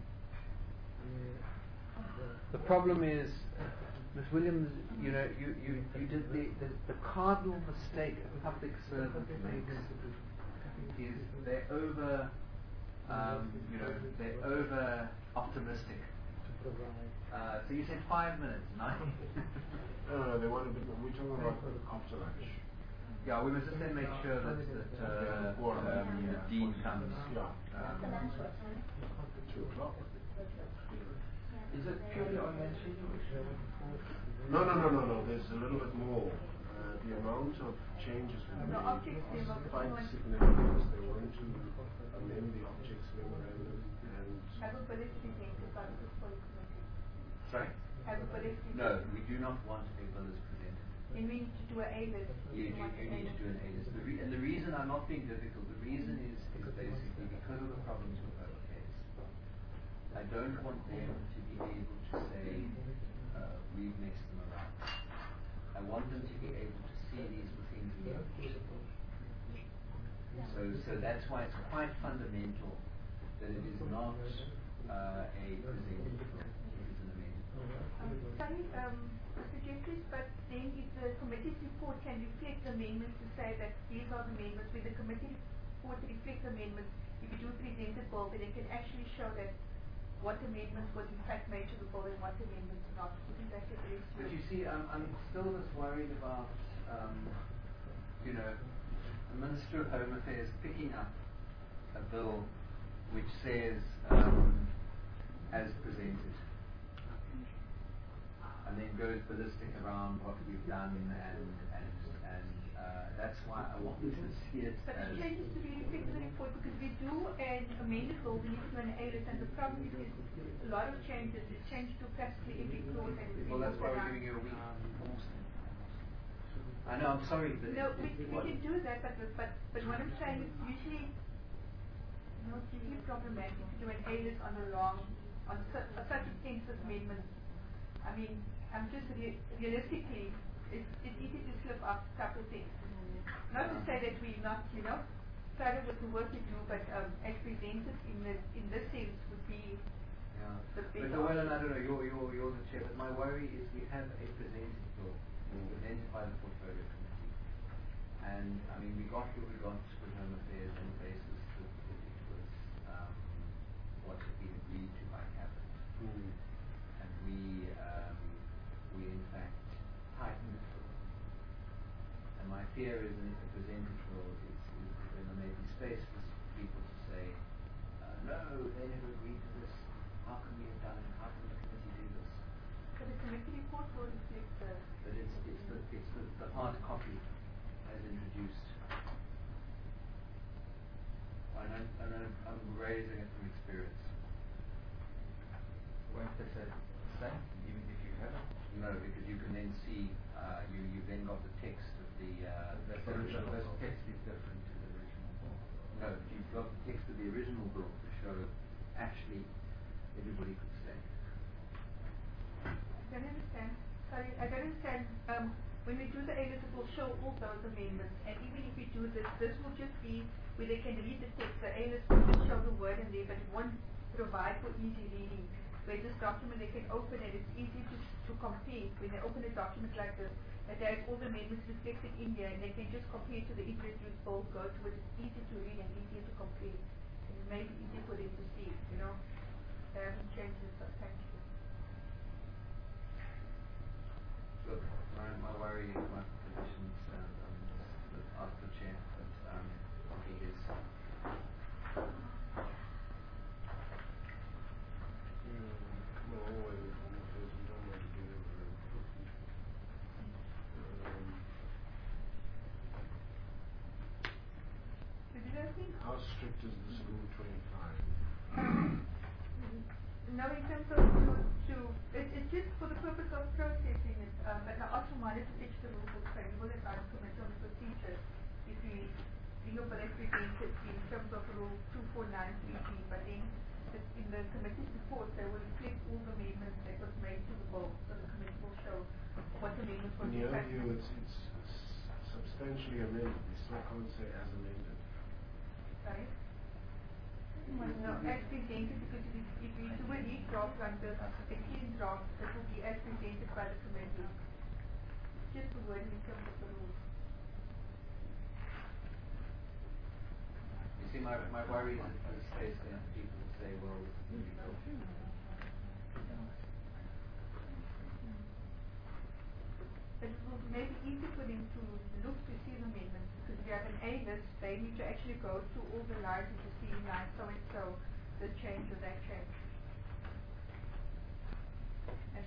The problem is, Miz Williams, you know, you, you, you did the, the, the cardinal mistake a public servant makes is they're over, um, you know, they're over optimistic. Uh, so you said five minutes, nine? No, no, they want a bit more. We're talking about after lunch. Yeah, we must just then make sure that, that uh, um, the dean comes. Um, Two o'clock. Is it purely on that schedule? No, no, no, no, no. There's a little bit more. Uh, the amount of changes we made, quite significant. They want to amend the objects memorandum and. Have a bullet presented by the full committee. Sorry? Have a bullet presented. No, we do not want a bill as presented. You need to do an A-list. You, you, you need to do an A-list. The re- and the reason I'm not being difficult, the reason is, is basically because of the problems with overheads. I don't want them to be able to say, uh, we've messed them around. I want them to be able to see these things being possible. So, so that's why it's quite fundamental that it is not uh, a presented bill. It is an amendment. Um, sorry, um, Mister Jeffries, but then if the committee's report can reflect amendments to say that these are the amendments, where the committee report reflects amendments, if you do present a bill, then it can actually show that what amendments was in fact made to the bill and what amendments not. Isn't that the best? But you see, I'm, I'm still just worried about, um, you know, the Minister of Home Affairs picking up a bill which says, um, as presented, and then goes ballistic around what we've done, and and and uh, that's why I wanted to see it. But as it changes to be reflected in the report because we do an amended bill, we need to do an A-list, and the problem is a lot of changes. It's changed to practically every clause. And well, that's why we're giving you a week. I know. I'm sorry, but no, it, we, it, we what? can do that, but but but what I'm saying is usually, you know, it's usually problematic to do an A-list on a long, on such, such extensive amendments. I mean, I'm just re- realistically, it's, it's easy to slip off a couple things. Not to say that we're not, you know, proud of the work we do, but um, as presented in this in this sense would be Yeah. the big. But well, I don't know. You're you're you're the chair, but my worry is we have a presented bill presented by the portfolio committee, and I mean we got what we got with Home Affairs on the basis that Mm. And we, um, we in fact tightened it for them. And my fear is, in a presented role, is, is when there may be space for people to say, uh, no, they never agreed to this. How can we have done it? How can the committee do this? But the committee report will reflect the... But it's, it's, the, it's the, the hard copy as introduced. And I'm, and I'm, I'm raising it from experience. Won't they say the same, even if you haven't? No, because you can then see, uh, you, you've then got the text of the... Uh, the original this text is different to the original bill. No, you've got the text of the original bill to show actually everybody could stay. I don't understand. Sorry, I don't understand. Um, when we do the A-list, it will show all those amendments. And even if we do this, this will just be where they can read the text. The A-list will just show the word in there, but it won't provide for easy reading. Where this document, they can open it. It's easy to, to compare. When they open a document like this, that there is all the amendments reflected in here, and they can just compare to the introduced bill, go to it. It's easy to read and easier to compare. And it may be easier for them to see, you know. They haven't changed it, so thank you. Look, my, my worry is my conditions, and um, just ask the chair, but um, he is. How strict is this rule twenty-five? Um, no, in terms of to, to it, it's just for the purpose of processing it, um, but now also wanted to teach the rules of the will advise committee on the procedure if we being a represented in terms of rule two four nine three B, but then the, in the committee's report they will reflect all the amendments that was made to the bill, so the committee will show what amendments were in your view, it's, it's, it's substantially amended. We still can't say as amended. Sorry? Well, no, as presented, because if, if we do a redraft like this, a clean draft, it will be as presented by the committee. Just the word in terms of the rules. You see, my, my worry is that there's space there for people to say, well, this is really cool. But it will make it easy for them to look to see the amendments, because if you have an A list, they need to actually go through all the lines and to see line so and so, the change or that change. And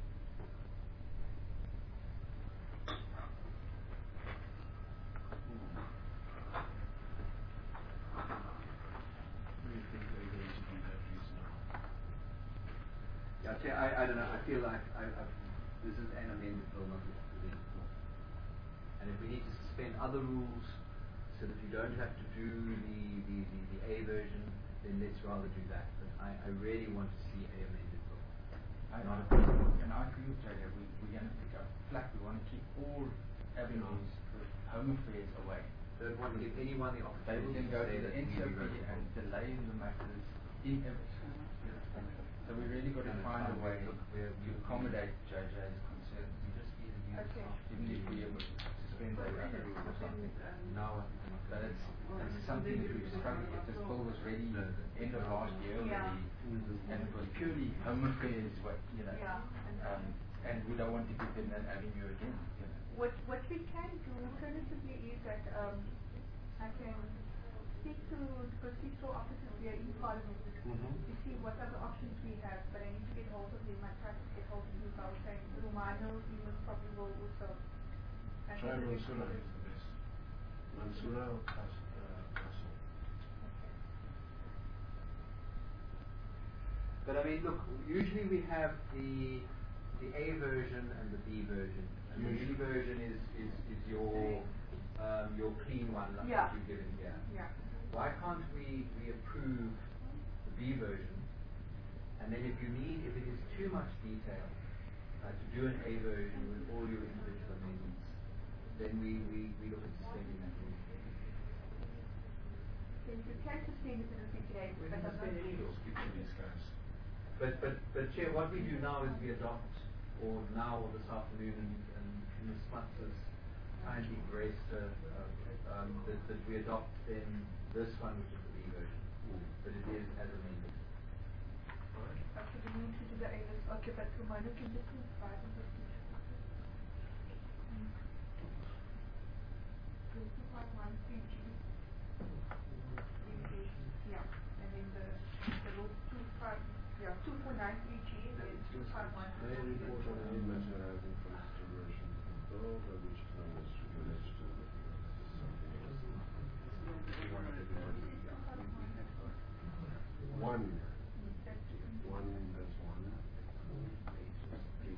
Yeah, I, I, I don't know. I feel like I, I, this is an amended bill, not a presented bill. And if we need to suspend other rules so that you don't have to do the, the, the, the A version, then let's rather do that. But I, I really want to see a amended bill. I, not a and I agree with J J. We, we're going to pick up flack. We want to keep all avenues for home affairs away. Don't want to give anyone the They opportunity will then go to say to the that N C O P you and delay the matters in everything. So we really got to find a way to accommodate J J's concerns. okay. Even if we ever suspend the other rules or something. No, But it's, it's something that we've struggled with. This bill was ready end of last year Yeah. already, and it was purely home affairs, what you know. Yeah. Um, and we don't want to give them that avenue again. You know. What what we can do alternatively is that um, I can speak to the procedural officers here in Parliament Mm-hmm. to see what other options we have, but I need to get hold of them. I tried to get hold of you, so I was saying Romano, you must probably will also. I Try think that we Mansoura could- is the best. Mansoura or Cas- uh, Castle? But I mean, look, usually we have the the A version and the B version. And the B version is, is, is your um, your clean one, like Yeah. what you've given here. Yeah. Why can't we, we approve the B version, and then if you need, if it is too much detail, uh, to do an A version with all your individual amendments, then we, we, we look at suspending that rule. Then you can sustain it in a situation, We but can I'm not suspend any sure. rules. Speak to these guys. But, but, but Chair, what we do now is we adopt, or now or this afternoon, and, and Miz Smuts has kindly graced uh, uh, um, that, that we adopt then this one, which is the B version, but it is as amended. Okay, we need to do the A-list. Okay, but Romano can just five and fifty. two five one three G. Yeah, and then the the road two five yeah two four nine three G and then two five one. They report on any matter arising from consideration below by which numbers should be alleged to be something else. One. One, that's one. Three.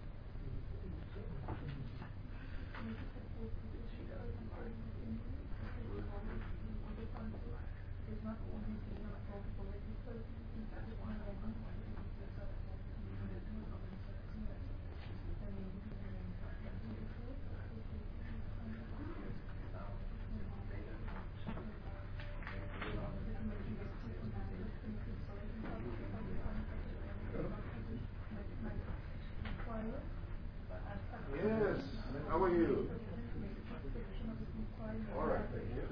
Yes, how are you? All right, thank you.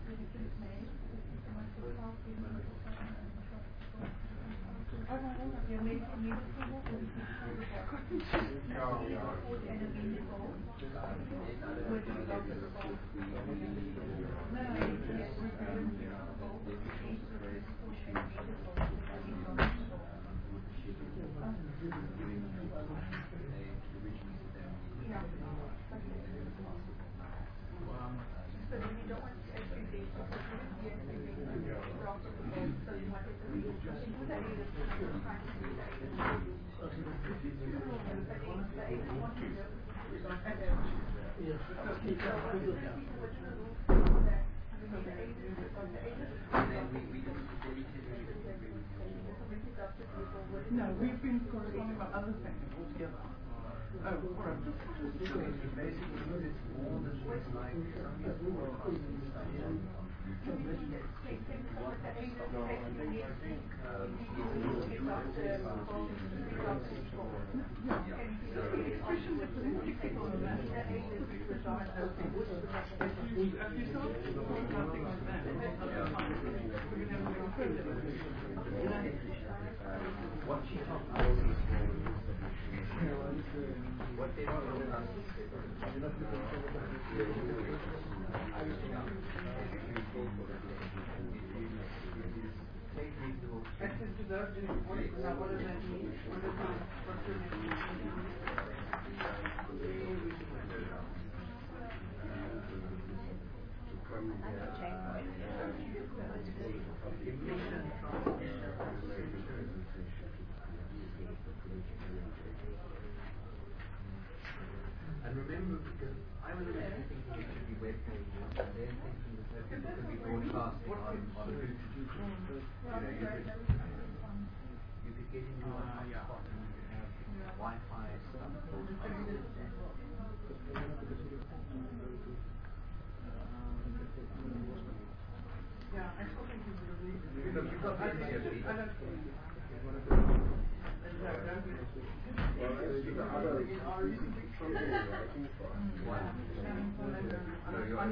No, we've been corresponding about other things altogether. Oh, all right. Basically, it's more than just like what she talked about what they told us Access to those, what is that? What does that mean? What does that And remember, because I was originally thinking it should be web pages, and then thinking that it could be broadcast on, on Bluetooth. You know, you could, you could get into a hotspot and you could have Wi-Fi stuff. Yeah, I still think it's really Because you've got plenty of people. Well, as to the other something you're writing for. No, you're on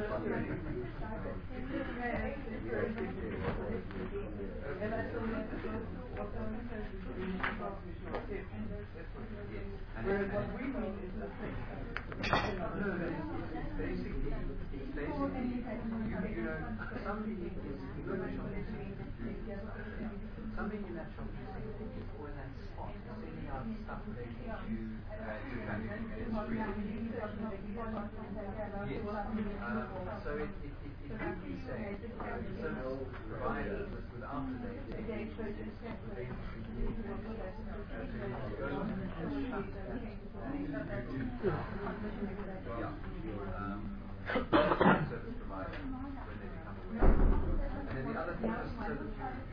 Whereas what we mean is the thing. No, it's basically, it's basically, you, you know, something is, you go to shopping center, something in that shopping center is or in that spot, sending out stuff they need you uh, to traffic, and it's free. Yes, um, so it, it, it, it would be saying, uh, the service provider with, with up-to-date data, they yeah, um, service provider when they become aware. And then the other thing is so that you,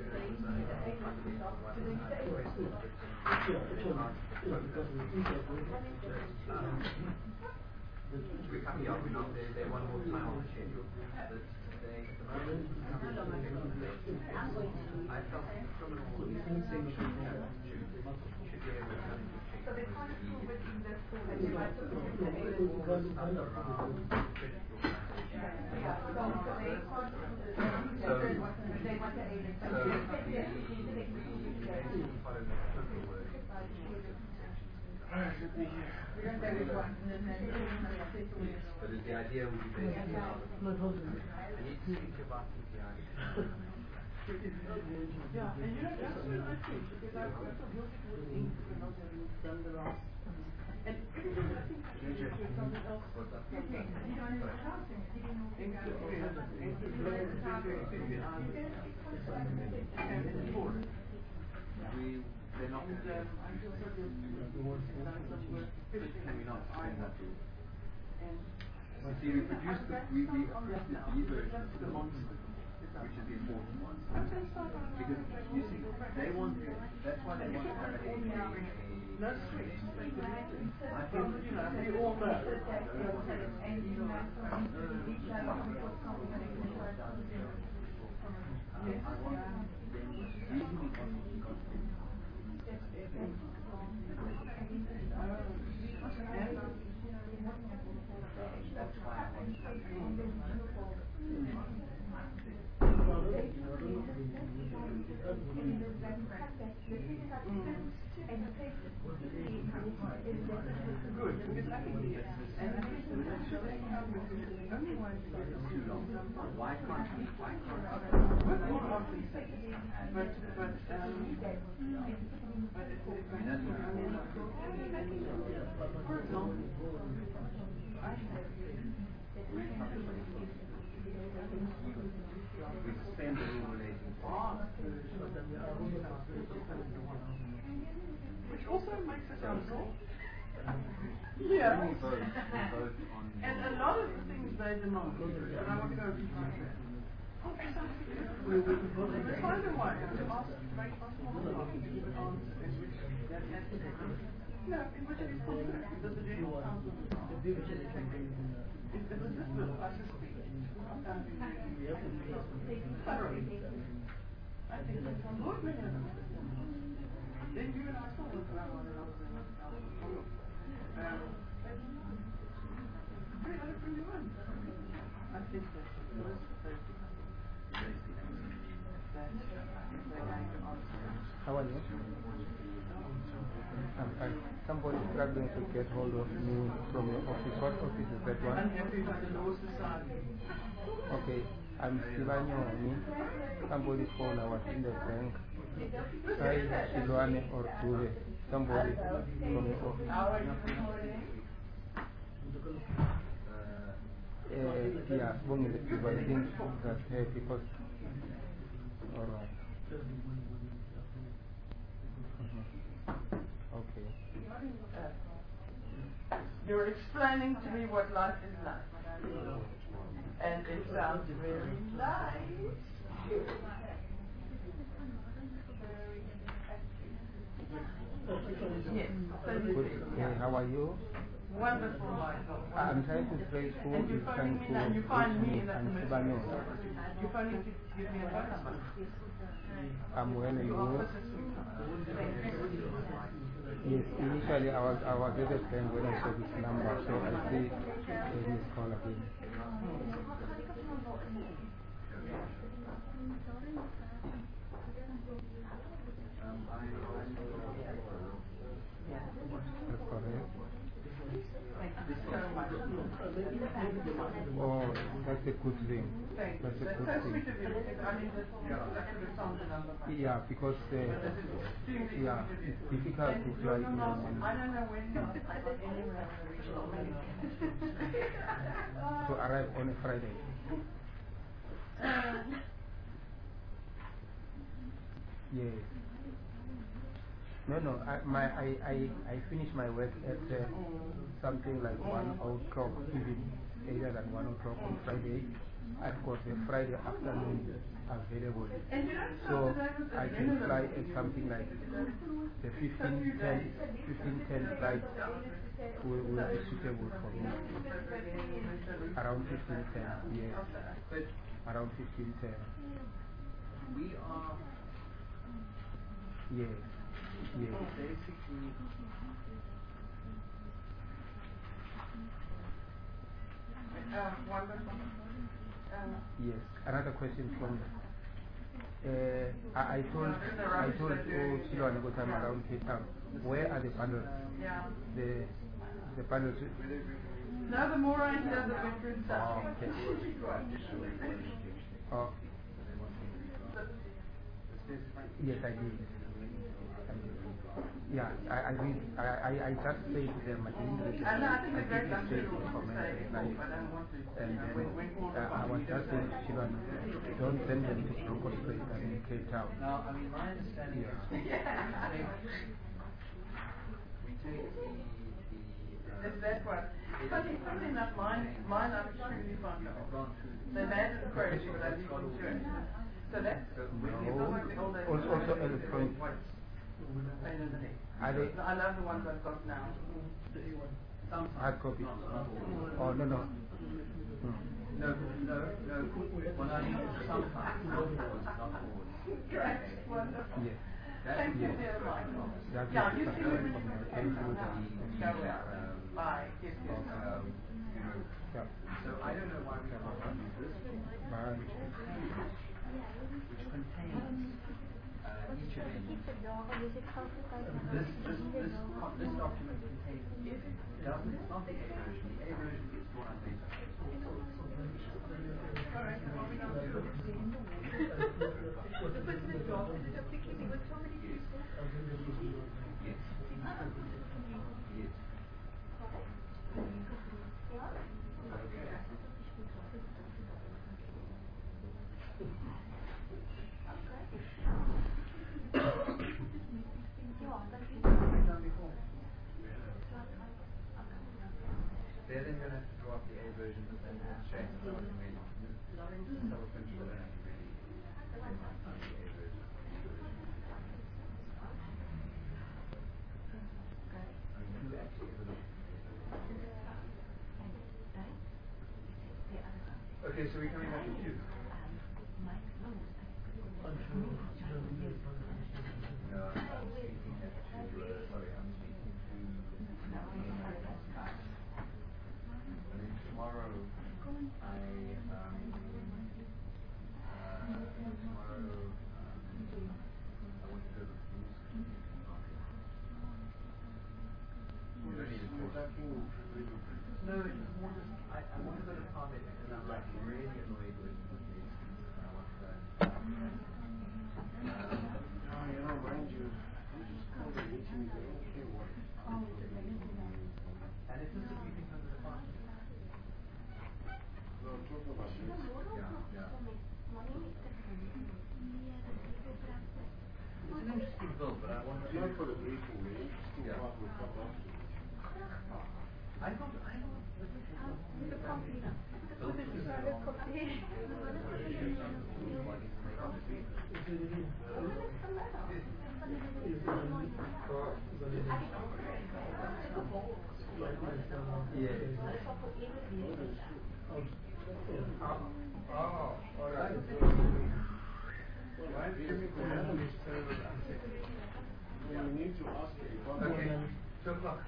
we're coming up, we're not there, they're one more time on the schedule. But they, at the moment, I felt the criminal section should, should be able to come into check. So they can't prove it in the school and they might prove all the stuff around critical yeah, so, so they can't prove it. So they want the A-list. So basically follow the pivotal word. But the idea would be basically how I need to speak about the idea. Yeah, and you know, that's what I think, because I've worked on music with ink and I've done the last. And everything that I think has to do with something else. We, they're not going to can we not explain that to you? See, we produced the, we, we produced the B version of the monster, which is the important one. Because you see, they want, that's why they want to have a, a, No sweet. I feel, you know, we all know. That's why I want Good, because I think yes. And I think the only one is too long. Why can't we? Why can't But more often said. But, but, um, but it's, for example, I have we suspend the rule relating to which also makes us unsolved. Yeah. Yeah. And a lot of the things they demand, and I want to go into that. Oh, precisely. The final one, to ask very possible answers, in which that has to happen. Yeah, in which it is confirmed that the General Council is if it was this bill, I suspect, thoroughly. I think that's a good mechanism. Then you and I saw what I wanted to say. Very eloquently run. I think that's the first safety. How are you? I'm fine. Somebody is struggling to get hold of me from your office. What office is that one? Okay, I'm Sivanyo Oni. Somebody's phone, I was in the bank. Hi, Silwane or Dube. Somebody from your office. Uh, yeah, Bongile people, I think that's her because. Alright. Mm-hmm. Okay. You're explaining to me what life is like. And it sounds very nice. Yes. Good. Hey, how are you? Wonderful, Michael. I'm trying to trace who and is trying to and you find me in I'm that Sibanyo. You find me to give me a phone number. I'm well and You you? are such a Yes, initially I was I was at the bank when I saw this number, so I see a missed call again. Um, I, That's correct. Oh, that's a good thing. That's a good thing. Yeah, because uh, yeah, it's difficult to fly in the morning. To arrive on a Friday. Yes. No, no. I my I I, I finish my work at uh, something like one o'clock, even either than one o'clock on Friday. I've got a Friday afternoon available, so I can fly at something like the fifteen ten flight will, will be suitable for me. Around fifteen ten, yes. Around fifteen ten. we are. Yes. Yes. Basically. Uh, wonderful. Um, Yes. Another question from Uh, I, I told I told oh, Silwana go time around Cape Town. Where are the bundles? Yeah. The the bundles. No, the more I hear, the better it sounds. Oh, okay. Oh. Yes, I did. Yeah, I, I read. I, I, I just say to them, I didn't read it. I know, I think I the great didn't say answer to was to say comment. it, Like, but I don't want to. and then uh, I was just saying to Shivan, don't send them to Brooklyn Street and in Cape Town. Now, I mean, my understanding Yeah. is we take the, the That's that one. Funny, funny enough, mine, mine I'm extremely fond of. They made it approach, but I didn't do it. So that's No. Also, also electronic. I don't know. Are they I love the ones I've got now. hard copy? Oh, no, no. Hmm. No, no, no. What I mean is sometimes, not always, not always. Great, wonderful. Yes. Thank you, Yes. dear Michael. That's Yeah, it. you see That's me from the when Facebook you and- go out. Bye. Yes, yes. Um, you know, Yeah. so I don't know why we can't use this book, Bye. which includes, which contains uh, each of these. This, this, this, co- this document contains, if it doesn't, it's not the A version, the A version gets drawn up later. Yes. Yes. They're then going to have to draw up the A version and then have to change the one to really double pinch it and really they might find the A version. I mean, who actually ever looked at it? Okay, so we're coming back to two. No, I'm speaking at two, uh, sorry, I'm speaking to and then tomorrow I um uh, tomorrow um, I want to go to the rules committee. You don't need to No, it's just more just I, I want to go to Parliament because I'm like really annoyed with with these and I want to go and um, Oh, you know, mind you, you just call the meeting, they don't care what. and it's just a few things under the party. No, I'm talking about this. Yeah, yeah. It's an interesting bill, but I want It's to not for the briefing, the interesting Yeah. part will come after. I thought I thought the company Oh, all right. Why do you think we have this service aspect? Well, we need to ask you. Okay, two o'clock.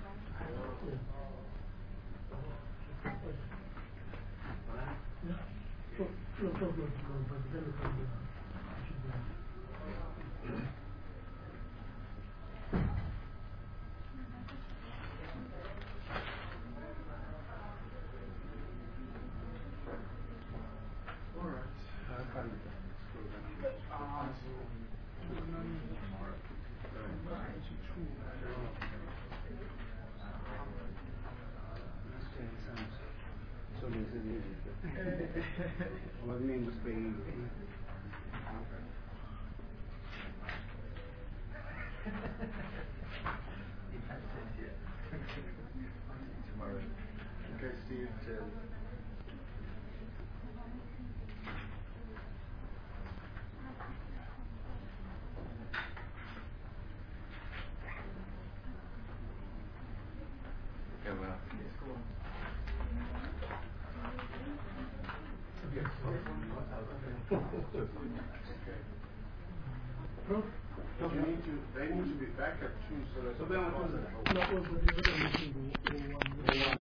All right. I can't scroll down. So this is easy. What means being Tomorrow. Okay, Steve. Okay, well. You need to, they need to be back at two so that. So then what was it? What was the